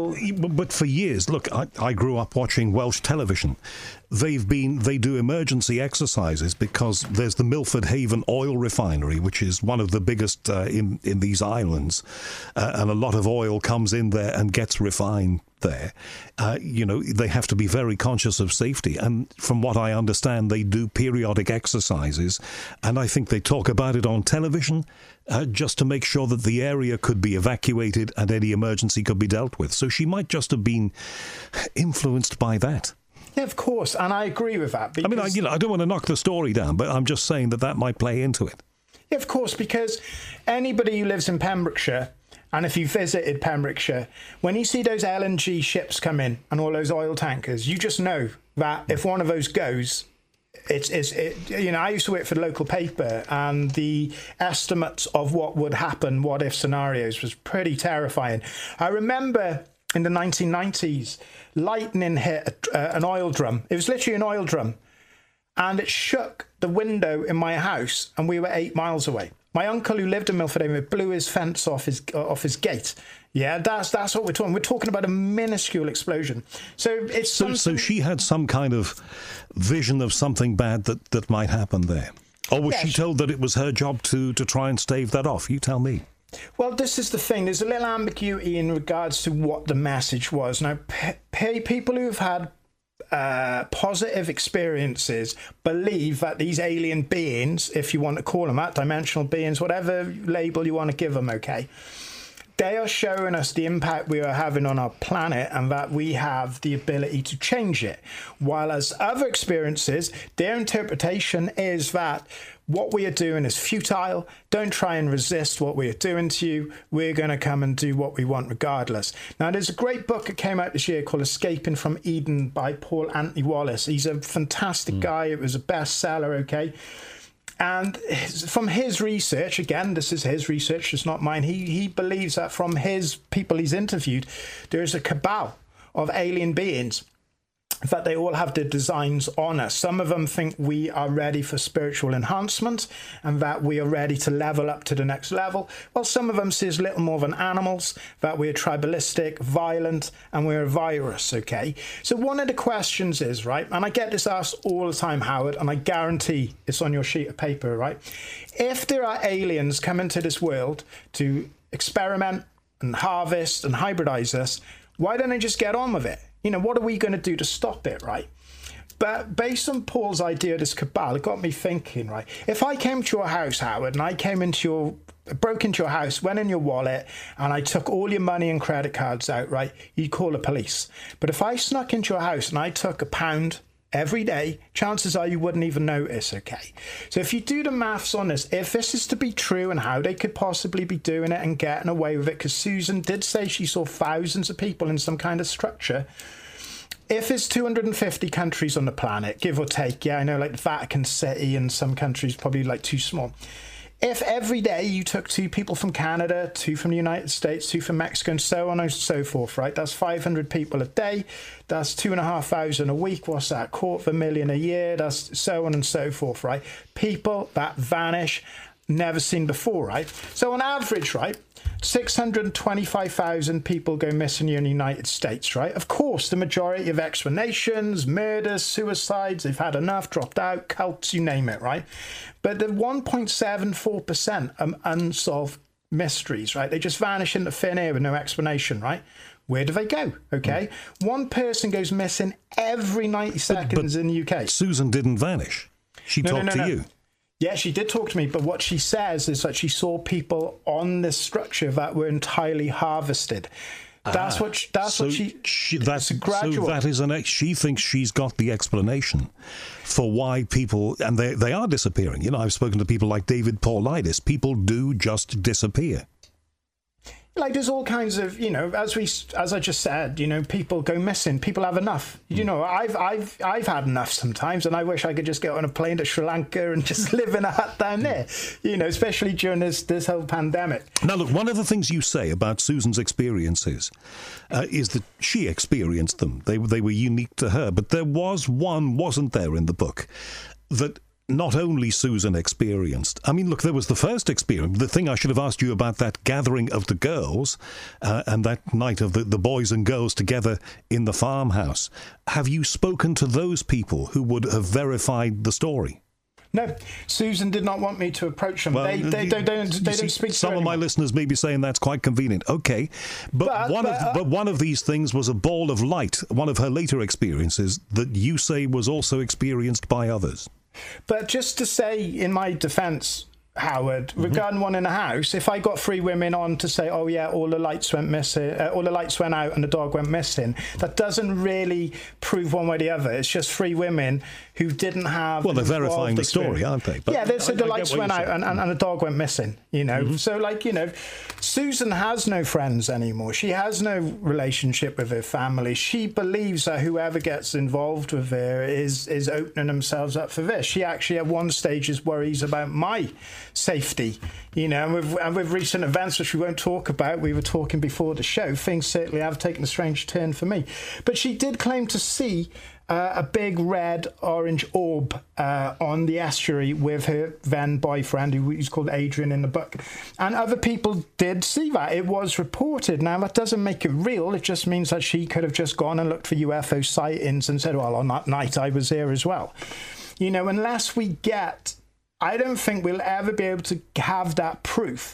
But for years, look, I grew up watching Welsh television. They do emergency exercises because there's the Milford Haven oil refinery, which is one of the biggest in these islands, and a lot of oil comes in there and gets refined there. They have to be very conscious of safety, and from what I understand, they do periodic exercises, and I think they talk about it on television, just to make sure that the area could be evacuated and any emergency could be dealt with. So she might just have been influenced by that. Yeah, of course, and I agree with that. I mean, I don't want to knock the story down, but I'm just saying that might play into it. Yeah, of course, because anybody who lives in Pembrokeshire, and if you visited Pembrokeshire, when you see those LNG ships come in and all those oil tankers, you just know that if one of those goes, I used to work for the local paper, and the estimates of what would happen, what if scenarios, was pretty terrifying. I remember in the 1990s, lightning hit an oil drum. It was literally an oil drum, and it shook the window in my house, and we were 8 miles away. My uncle, who lived in Milford Haven, blew his fence off his gate. Yeah, that's what we're talking. We're talking about a minuscule explosion. So so she had some kind of vision of something bad that might happen there, or was she told that it was her job to try and stave that off? You tell me. Well, this is the thing. There's a little ambiguity in regards to what the message was. Now, people who've had positive experiences believe that these alien beings, if you want to call them that, dimensional beings, whatever label you want to give them, okay, they are showing us the impact we are having on our planet and that we have the ability to change it. While as other experiences, their interpretation is that what we are doing is futile. Don't try and resist what we are doing to you. We're going to come and do what we want regardless. Now, there's a great book that came out this year called Escaping from Eden by Paul Anthony Wallace. He's a fantastic guy. It was a bestseller, okay? And from his research, again, this is his research, it's not mine, he believes that from his people he's interviewed, there's a cabal of alien beings. In fact, they all have their designs on us. Some of them think we are ready for spiritual enhancement and that we are ready to level up to the next level. Well, some of them see us little more than animals, that we're tribalistic, violent, and we're a virus, okay? So one of the questions is, right, and I get this asked all the time, Howard, and I guarantee it's on your sheet of paper, right? If there are aliens coming to this world to experiment and harvest and hybridize us, why don't they just get on with it? You know, what are we going to do to stop it, right? But based on Paul's idea of this cabal, it got me thinking, right? If I came to your house, Howard, and I broke into your house, went in your wallet, and I took all your money and credit cards out, right? You'd call the police. But if I snuck into your house and I took £1 every day, chances are you wouldn't even notice, okay? So if you do the maths on this, if this is to be true and how they could possibly be doing it and getting away with it, because Susan did say she saw thousands of people in some kind of structure. If there's 250 countries on the planet, give or take, yeah, I know like the Vatican City and some countries probably like too small. If every day you took 2 people from Canada, 2 from the United States, 2 from Mexico, and so on and so forth, right? That's 500 people a day. That's 2,500 a week. What's that? 250,000 a year. That's so on and so forth, right? People that vanish, never seen before, right? So on average, right, 625,000 people go missing here in the United States, right? Of course, the majority of explanations, murders, suicides, they've had enough, dropped out, cults, you name it, right? But the 1.74% unsolved mysteries, right? They just vanish into thin air with no explanation, right? Where do they go? Okay. One person goes missing every 90 seconds in the UK. Susan didn't vanish. She talked to you. Yeah, she did talk to me, but what she says is that she saw people on this structure that were entirely harvested. That's what she that's a gradual. So that is she thinks she's got the explanation for why people, and they are disappearing. You know, I've spoken to people like David Paulides. People do just disappear. Like there's all kinds of, you know, as I just said, you know, people go missing. People have enough. You know, I've had enough sometimes, and I wish I could just get on a plane to Sri Lanka and just live in a hut down there. You know, especially during this whole pandemic. Now, look, one of the things you say about Susan's experiences is that she experienced them. They were unique to her, but there was one, wasn't there, in the book that not only Susan experienced. I mean, look, there was the first experience. The thing I should have asked you about, that gathering of the girls and that night of the boys and girls together in the farmhouse. Have you spoken to those people who would have verified the story? No, Susan did not want me to approach them. Well, they don't speak to some of my listeners may be saying that's quite convenient. Okay, but one of these things was a ball of light, one of her later experiences that you say was also experienced by others. But just to say, in my defence, Howard, regarding one in the house, if I got 3 women on to say, oh yeah, all the lights went missing, all the lights went out and the dog went missing, that doesn't really prove one way or the other. It's just 3 women who didn't have... Well, they're verifying the story, aren't they? But yeah, they said the lights went out and the dog went missing, you know. So, like, you know, Susan has no friends anymore. She has no relationship with her family. She believes that whoever gets involved with her is opening themselves up for this. She actually at one stage is worries about my safety, you know, and with recent events, which we won't talk about, we were talking before the show, things certainly have taken a strange turn for me. But she did claim to see a big red-orange orb on the estuary with her then boyfriend, who's called Adrian in the book. And other people did see that. It was reported. Now, that doesn't make it real. It just means that she could have just gone and looked for UFO sightings and said, well, on that night I was there as well. You know, unless we get... I don't think we'll ever be able to have that proof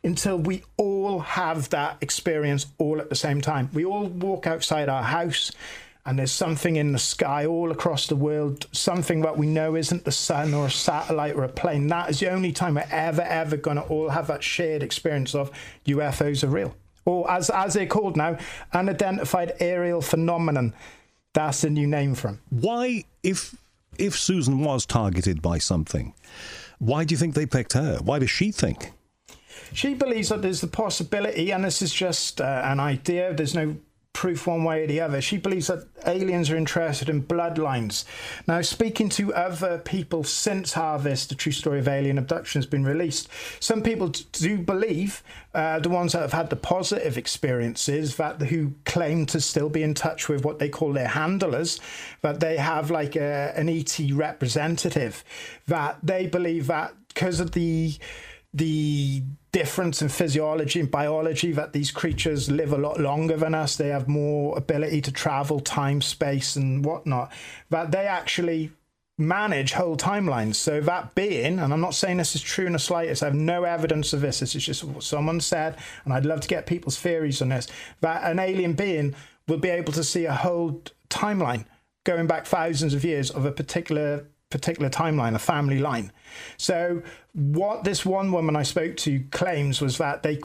until we all have that experience all at the same time. We all walk outside our house and there's something in the sky all across the world, something that we know isn't the sun or a satellite or a plane. That is the only time we're ever going to all have that shared experience of UFOs are real. Or as they're called now, unidentified aerial phenomenon. That's the new name for them. Why, if Susan was targeted by something, why do you think they picked her? Why does she think? She believes that there's the possibility, and this is just an idea, there's no proof one way or the other. She believes that aliens are interested in bloodlines. Now, speaking to other people since Harvest, the true story of alien abduction has been released, some people do believe, the ones that have had the positive experiences, that who claim to still be in touch with what they call their handlers, that they have like an ET representative, that they believe that because of the difference in physiology and biology, that these creatures live a lot longer than us, they have more ability to travel time, space and whatnot, that they actually manage whole timelines. So that being, and I'm not saying this is true in the slightest, I have no evidence of this, this is just what someone said, and I'd love to get people's theories on this, that an alien being will be able to see a whole timeline going back thousands of years of a particular timeline, a family line. So what this one woman I spoke to claims was that they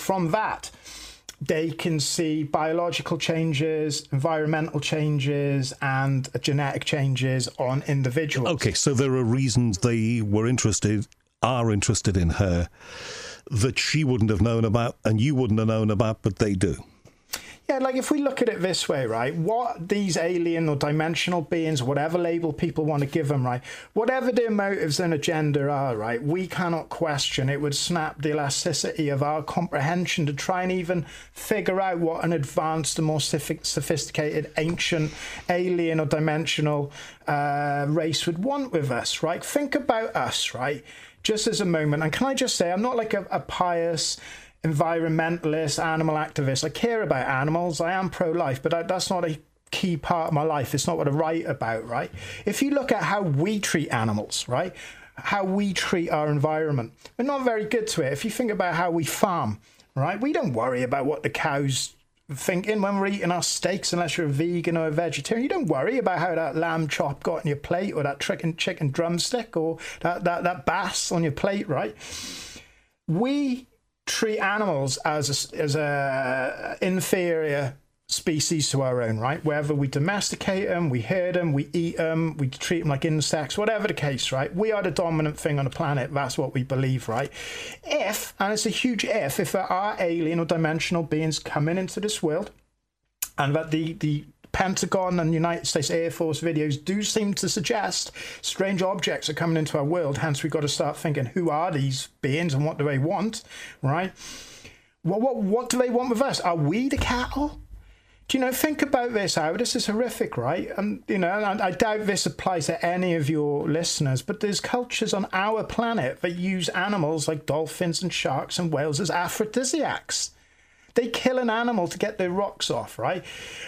can see biological changes, environmental changes, and genetic changes on individuals. Okay, so there are reasons they are interested in her that she wouldn't have known about and you wouldn't have known about, but they do. Yeah, like if we look at it this way, right, what these alien or dimensional beings, whatever label people want to give them, right, whatever their motives and agenda are, right, we cannot question. It would snap the elasticity of our comprehension to try and even figure out what an advanced and more sophisticated ancient alien or dimensional race would want with us, right? Think about us, right, just as a moment. And can I just say, I'm not like a pious environmentalist, animal activist. I care about animals. I am pro-life, but that's not a key part of my life. It's not what I write about, right? If you look at how we treat animals, right, how we treat our environment, we're not very good to it. If you think about how we farm, right, we don't worry about what the cows thinking when we're eating our steaks, unless you're a vegan or a vegetarian. You don't worry about how that lamb chop got on your plate, or that chicken drumstick, or that bass on your plate, right? We treat animals as a inferior species to our own, right? Whether we domesticate them, we herd them, we eat them, we treat them like insects, whatever the case, right? We are the dominant thing on the planet. That's what we believe, right? If, and it's a huge if there are alien or dimensional beings coming into this world, and that the Pentagon and United States Air Force videos do seem to suggest strange objects are coming into our world. Hence, we've got to start thinking, who are these beings and what do they want, right? What do they want with us? Are we the cattle? Do you know, think about this, Howard. This is horrific, right? And, you know, I doubt this applies to any of your listeners, but there's cultures on our planet that use animals like dolphins and sharks and whales as aphrodisiacs. They kill an animal to get their rocks off, right?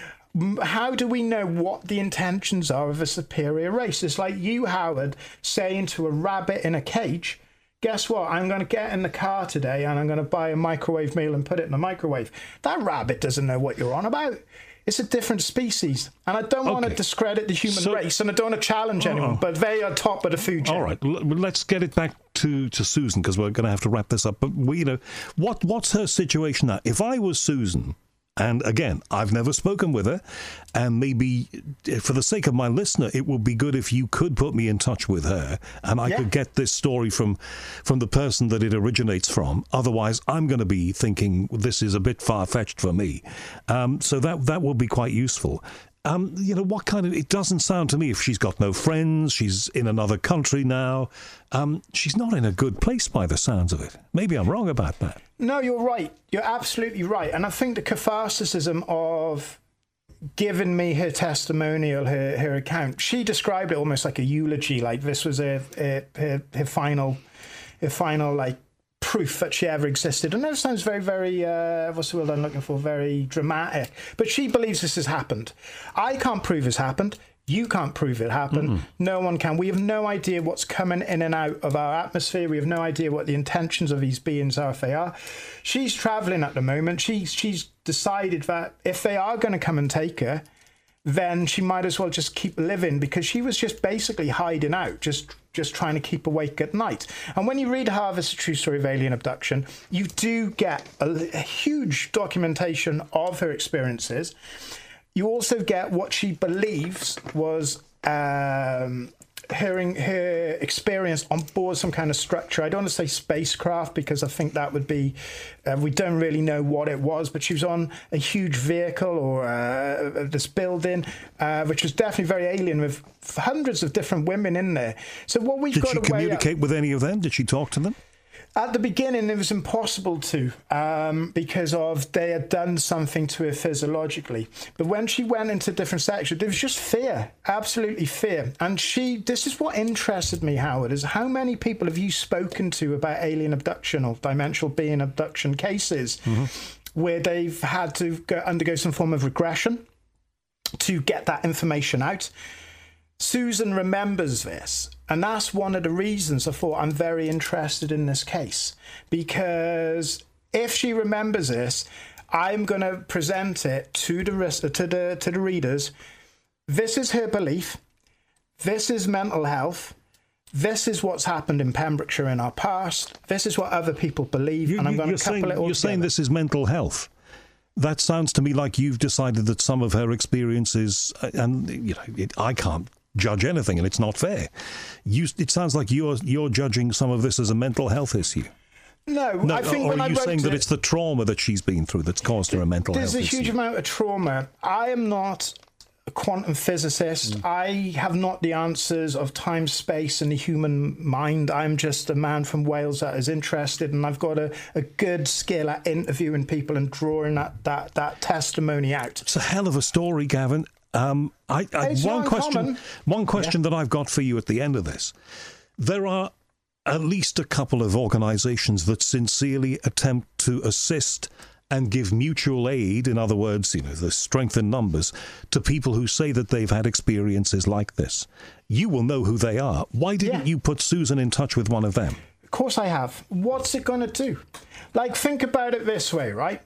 How do we know what the intentions are of a superior race? It's like you, Howard, saying to a rabbit in a cage, guess what? I'm going to get in the car today and I'm going to buy a microwave meal and put it in the microwave. That rabbit doesn't know what you're on about. It's a different species. And I don't want to discredit the human race, and I don't want to challenge anyone, but they are top of the food chain. All right, let's get it back to Susan, because we're going to have to wrap this up. But, what's her situation now? If I was Susan, and again, I've never spoken with her, and maybe for the sake of my listener, it would be good if you could put me in touch with her and I could get this story from the person that it originates from. Otherwise, I'm going to be thinking this is a bit far-fetched for me. So that would be quite useful. What kind of... It doesn't sound to me, if she's got no friends, she's in another country now, she's not in a good place by the sounds of it. Maybe I'm wrong about that. No, you're right. You're absolutely right. And I think the catharticism of giving me her testimonial, her account, she described it almost like a eulogy, like this was her final like proof that she ever existed. And that sounds very, very, what's the word I'm looking for? Very dramatic. But she believes this has happened. I can't prove it's happened. You can't prove it happened. No one can. We have no idea what's coming in and out of our atmosphere. We have no idea what the intentions of these beings are, if they are. She's traveling at the moment. She's decided that if they are going to come and take her, then she might as well just keep living, because she was just basically hiding out, just trying to keep awake at night. And when you read Harvest, A True Story of Alien Abduction, you do get a huge documentation of her experiences. You also get what she believes was her experience on board some kind of structure. I don't want to say spacecraft, because I think that would be, we don't really know what it was, but she was on a huge vehicle or this building, which was definitely very alien, with hundreds of different women in there. So what we've got to weigh up. Did she communicate with any of them? Did she talk to them? At the beginning, it was impossible to, because of they had done something to her physiologically. But when she went into different sections, there was just fear, absolutely fear. And this is what interested me, Howard, is how many people have you spoken to about alien abduction or dimensional being abduction cases where they've had to undergo some form of regression to get that information out? Susan remembers this, and that's one of the reasons I thought I'm very interested in this case, because if she remembers this, I'm going to present it to the readers. This is her belief. This is mental health. This is what's happened in Pembrokeshire in our past. This is what other people believe, and I'm going to couple it all You're saying this is mental health. That sounds to me like you've decided that some of her experiences, and I can't judge anything, and it's not fair. It sounds like you're judging some of this as a mental health issue. No, I think or are you saying that it's the trauma that she's been through that's caused her a mental health issue? There's a huge amount of trauma. I am not a quantum physicist. I have not the answers of time, space, and the human mind. I'm just a man from Wales that is interested, and I've got a good skill at interviewing people and drawing that testimony out. It's a hell of a story, Gavin. One question that I've got for you at the end of this. There are at least a couple of organisations that sincerely attempt to assist and give mutual aid, in other words, the strength in numbers, to people who say that they've had experiences like this. You will know who they are. Why didn't you put Susan in touch with one of them? Of course I have. What's it going to do? Think about it this way, right?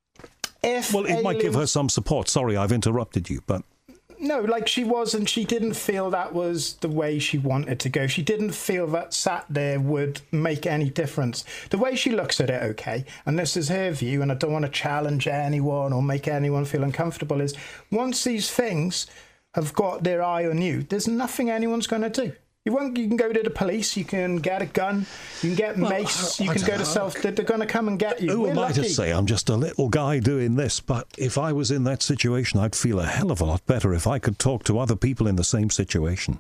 It might give her some support. Sorry, I've interrupted you, but... No, she didn't feel that was the way she wanted to go. She didn't feel that sat there would make any difference. The way she looks at it, okay, and this is her view, and I don't want to challenge anyone or make anyone feel uncomfortable, is once these things have got their eye on you, there's nothing anyone's going to do. You can go to the police, you can get a gun, you can get mace, you can go to they're going to come and get you. Who am I to say I'm just a little guy doing this? But if I was in that situation, I'd feel a hell of a lot better if I could talk to other people in the same situation.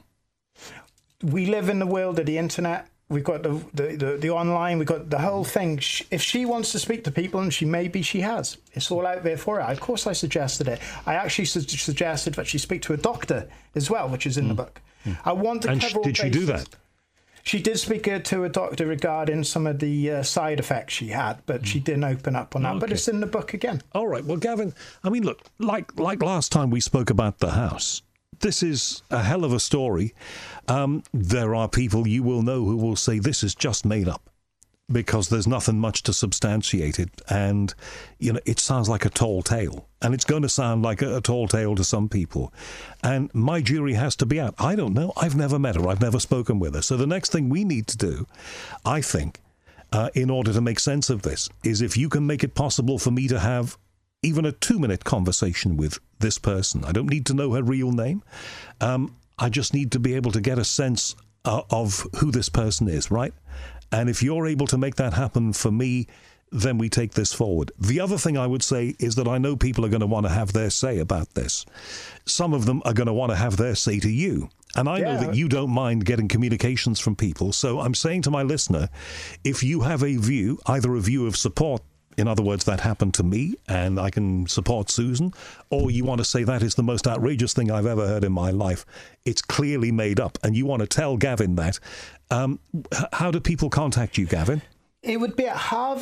We live in the world of the internet. We've got the online, we've got the whole thing. If she wants to speak to people, and she has, it's all out there for her. Of course I suggested it. I actually suggested that she speak to a doctor as well, which is in the book. I want to cover all bases. Did she do that? She did speak to a doctor regarding some of the side effects she had, but she didn't open up on that. Okay. But it's in the book again. All right. Well, Gavin, I mean, look, like last time we spoke about the house, this is a hell of a story. There are people you will know who will say this is just made up, because there's nothing much to substantiate it. And, it sounds like a tall tale. And it's going to sound like a tall tale to some people. And my jury has to be out. I don't know. I've never met her. I've never spoken with her. So the next thing we need to do, I think, in order to make sense of this, is if you can make it possible for me to have even a 2-minute conversation with this person. I don't need to know her real name. I just need to be able to get a sense of who this person is, right? And if you're able to make that happen for me, then we take this forward. The other thing I would say is that I know people are going to want to have their say about this. Some of them are going to want to have their say to you. And I know that you don't mind getting communications from people. So I'm saying to my listener, if you have a view, either a view of support, in other words, that happened to me and I can support Susan, or you want to say that is the most outrageous thing I've ever heard in my life, it's clearly made up, and you want to tell Gavin that, how do people contact you, Gavin? It would be at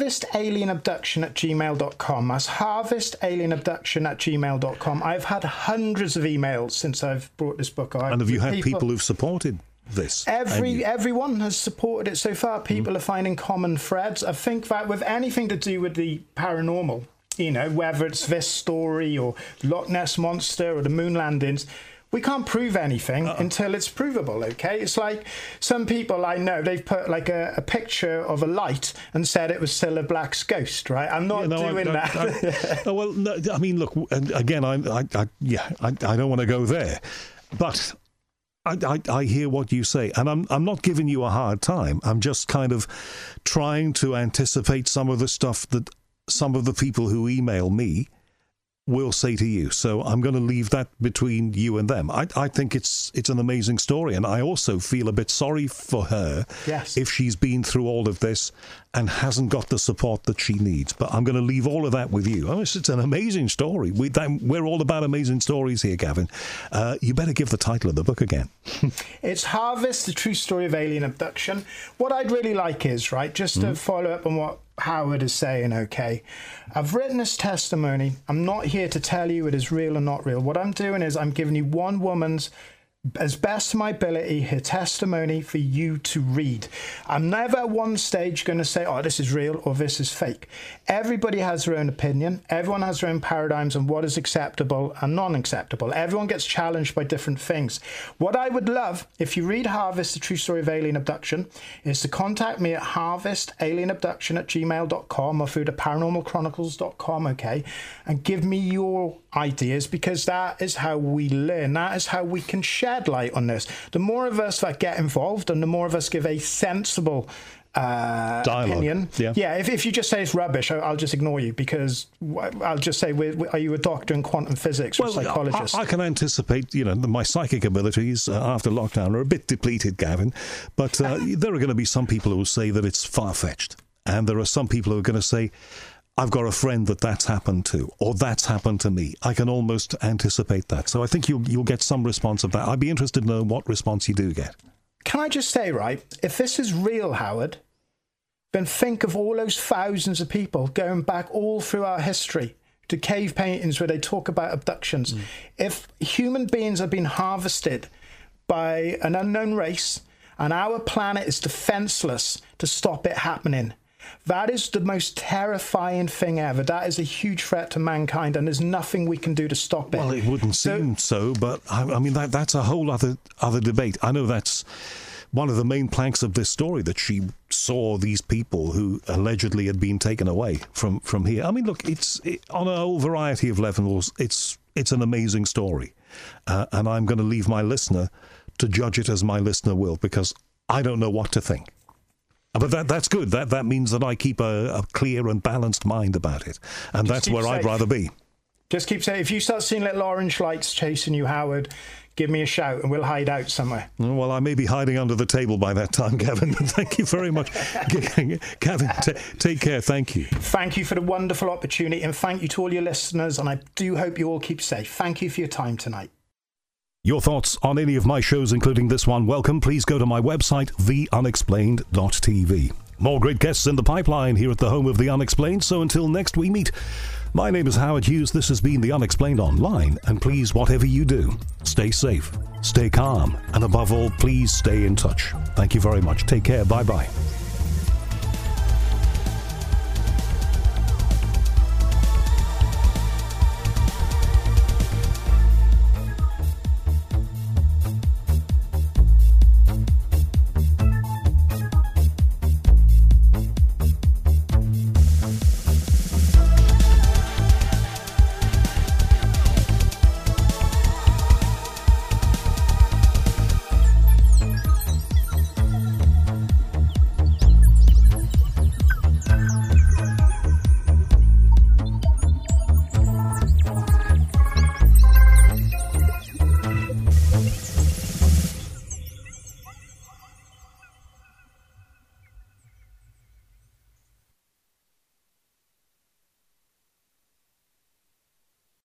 harvestalienabduction@gmail.com. That's harvestalienabduction@gmail.com. I've had hundreds of emails since I've brought this book out. And have you had people who've supported this? Everyone has supported it so far. People are finding common threads. I think that with anything to do with the paranormal, you know, whether it's this story or Loch Ness Monster or the moon landings, we can't prove anything until it's provable, okay? It's like some people I know, they've put like a picture of a light and said it was still a black ghost, right? I'm not doing that. Well, no, I mean, look, again, I don't want to go there, but I hear what you say, and I'm not giving you a hard time. I'm just kind of trying to anticipate some of the stuff that some of the people who email me will say to you. So I'm going to leave that between you and them. I think it's an amazing story, and I also feel a bit sorry for her if she's been through all of this and hasn't got the support that she needs. But I'm going to leave all of that with you. It's an amazing story. We're all about amazing stories here, Gavin. You better give the title of the book again. It's Harvest, The True Story of Alien Abduction. What I'd really like is, right, just to follow up on what Howard is saying, okay, I've written this testimony. I'm not here to tell you it is real or not real. What I'm doing is I'm giving you one woman's, as best to my ability, her testimony for you to read. I'm never at one stage going to say, oh, this is real or this is fake. Everybody has their own opinion. Everyone has their own paradigms on what is acceptable and non-acceptable. Everyone gets challenged by different things. What I would love, if you read Harvest, The True Story of Alien Abduction, is to contact me at harvestalienabduction@gmail.com or through the paranormalchronicles.com, okay, and give me your ideas, because that is how we learn. That is how we can shed light on this. The more of us that get involved and the more of us give a sensible opinion. If you just say it's rubbish, I'll just ignore you, because I'll just say, are you a doctor in quantum physics or psychologist? I can anticipate, my psychic abilities after lockdown are a bit depleted, Gavin, but there are going to be some people who will say that it's far-fetched, and there are some people who are going to say, I've got a friend that's happened to, or that's happened to me. I can almost anticipate that. So I think you'll get some response of that. I'd be interested to know what response you do get. Can I just say, right, if this is real, Howard, then think of all those thousands of people going back all through our history to cave paintings where they talk about abductions. If human beings have been harvested by an unknown race and our planet is defenseless to stop it happening, that is the most terrifying thing ever. That is a huge threat to mankind, and there's nothing we can do to stop it. Well, it wouldn't seem so, but I mean, that's a whole other debate. I know that's one of the main planks of this story, that she saw these people who allegedly had been taken away from here. I mean, look, on a whole variety of levels, it's an amazing story. And I'm going to leave my listener to judge it as my listener will, because I don't know what to think. But that's good. That means that I keep a clear and balanced mind about it. And that's where I'd rather be. Just keep saying, if you start seeing little orange lights chasing you, Howard, give me a shout and we'll hide out somewhere. Well, I may be hiding under the table by that time, Gavin. Thank you very much. Gavin, take care. Thank you. Thank you for the wonderful opportunity, and thank you to all your listeners, and I do hope you all keep safe. Thank you for your time tonight. Your thoughts on any of my shows, including this one, welcome. Please go to my website, theunexplained.tv. More great guests in the pipeline here at the home of The Unexplained, so until next we meet, my name is Howard Hughes. This has been The Unexplained Online, and please, whatever you do, stay safe, stay calm, and above all, please stay in touch. Thank you very much. Take care. Bye-bye.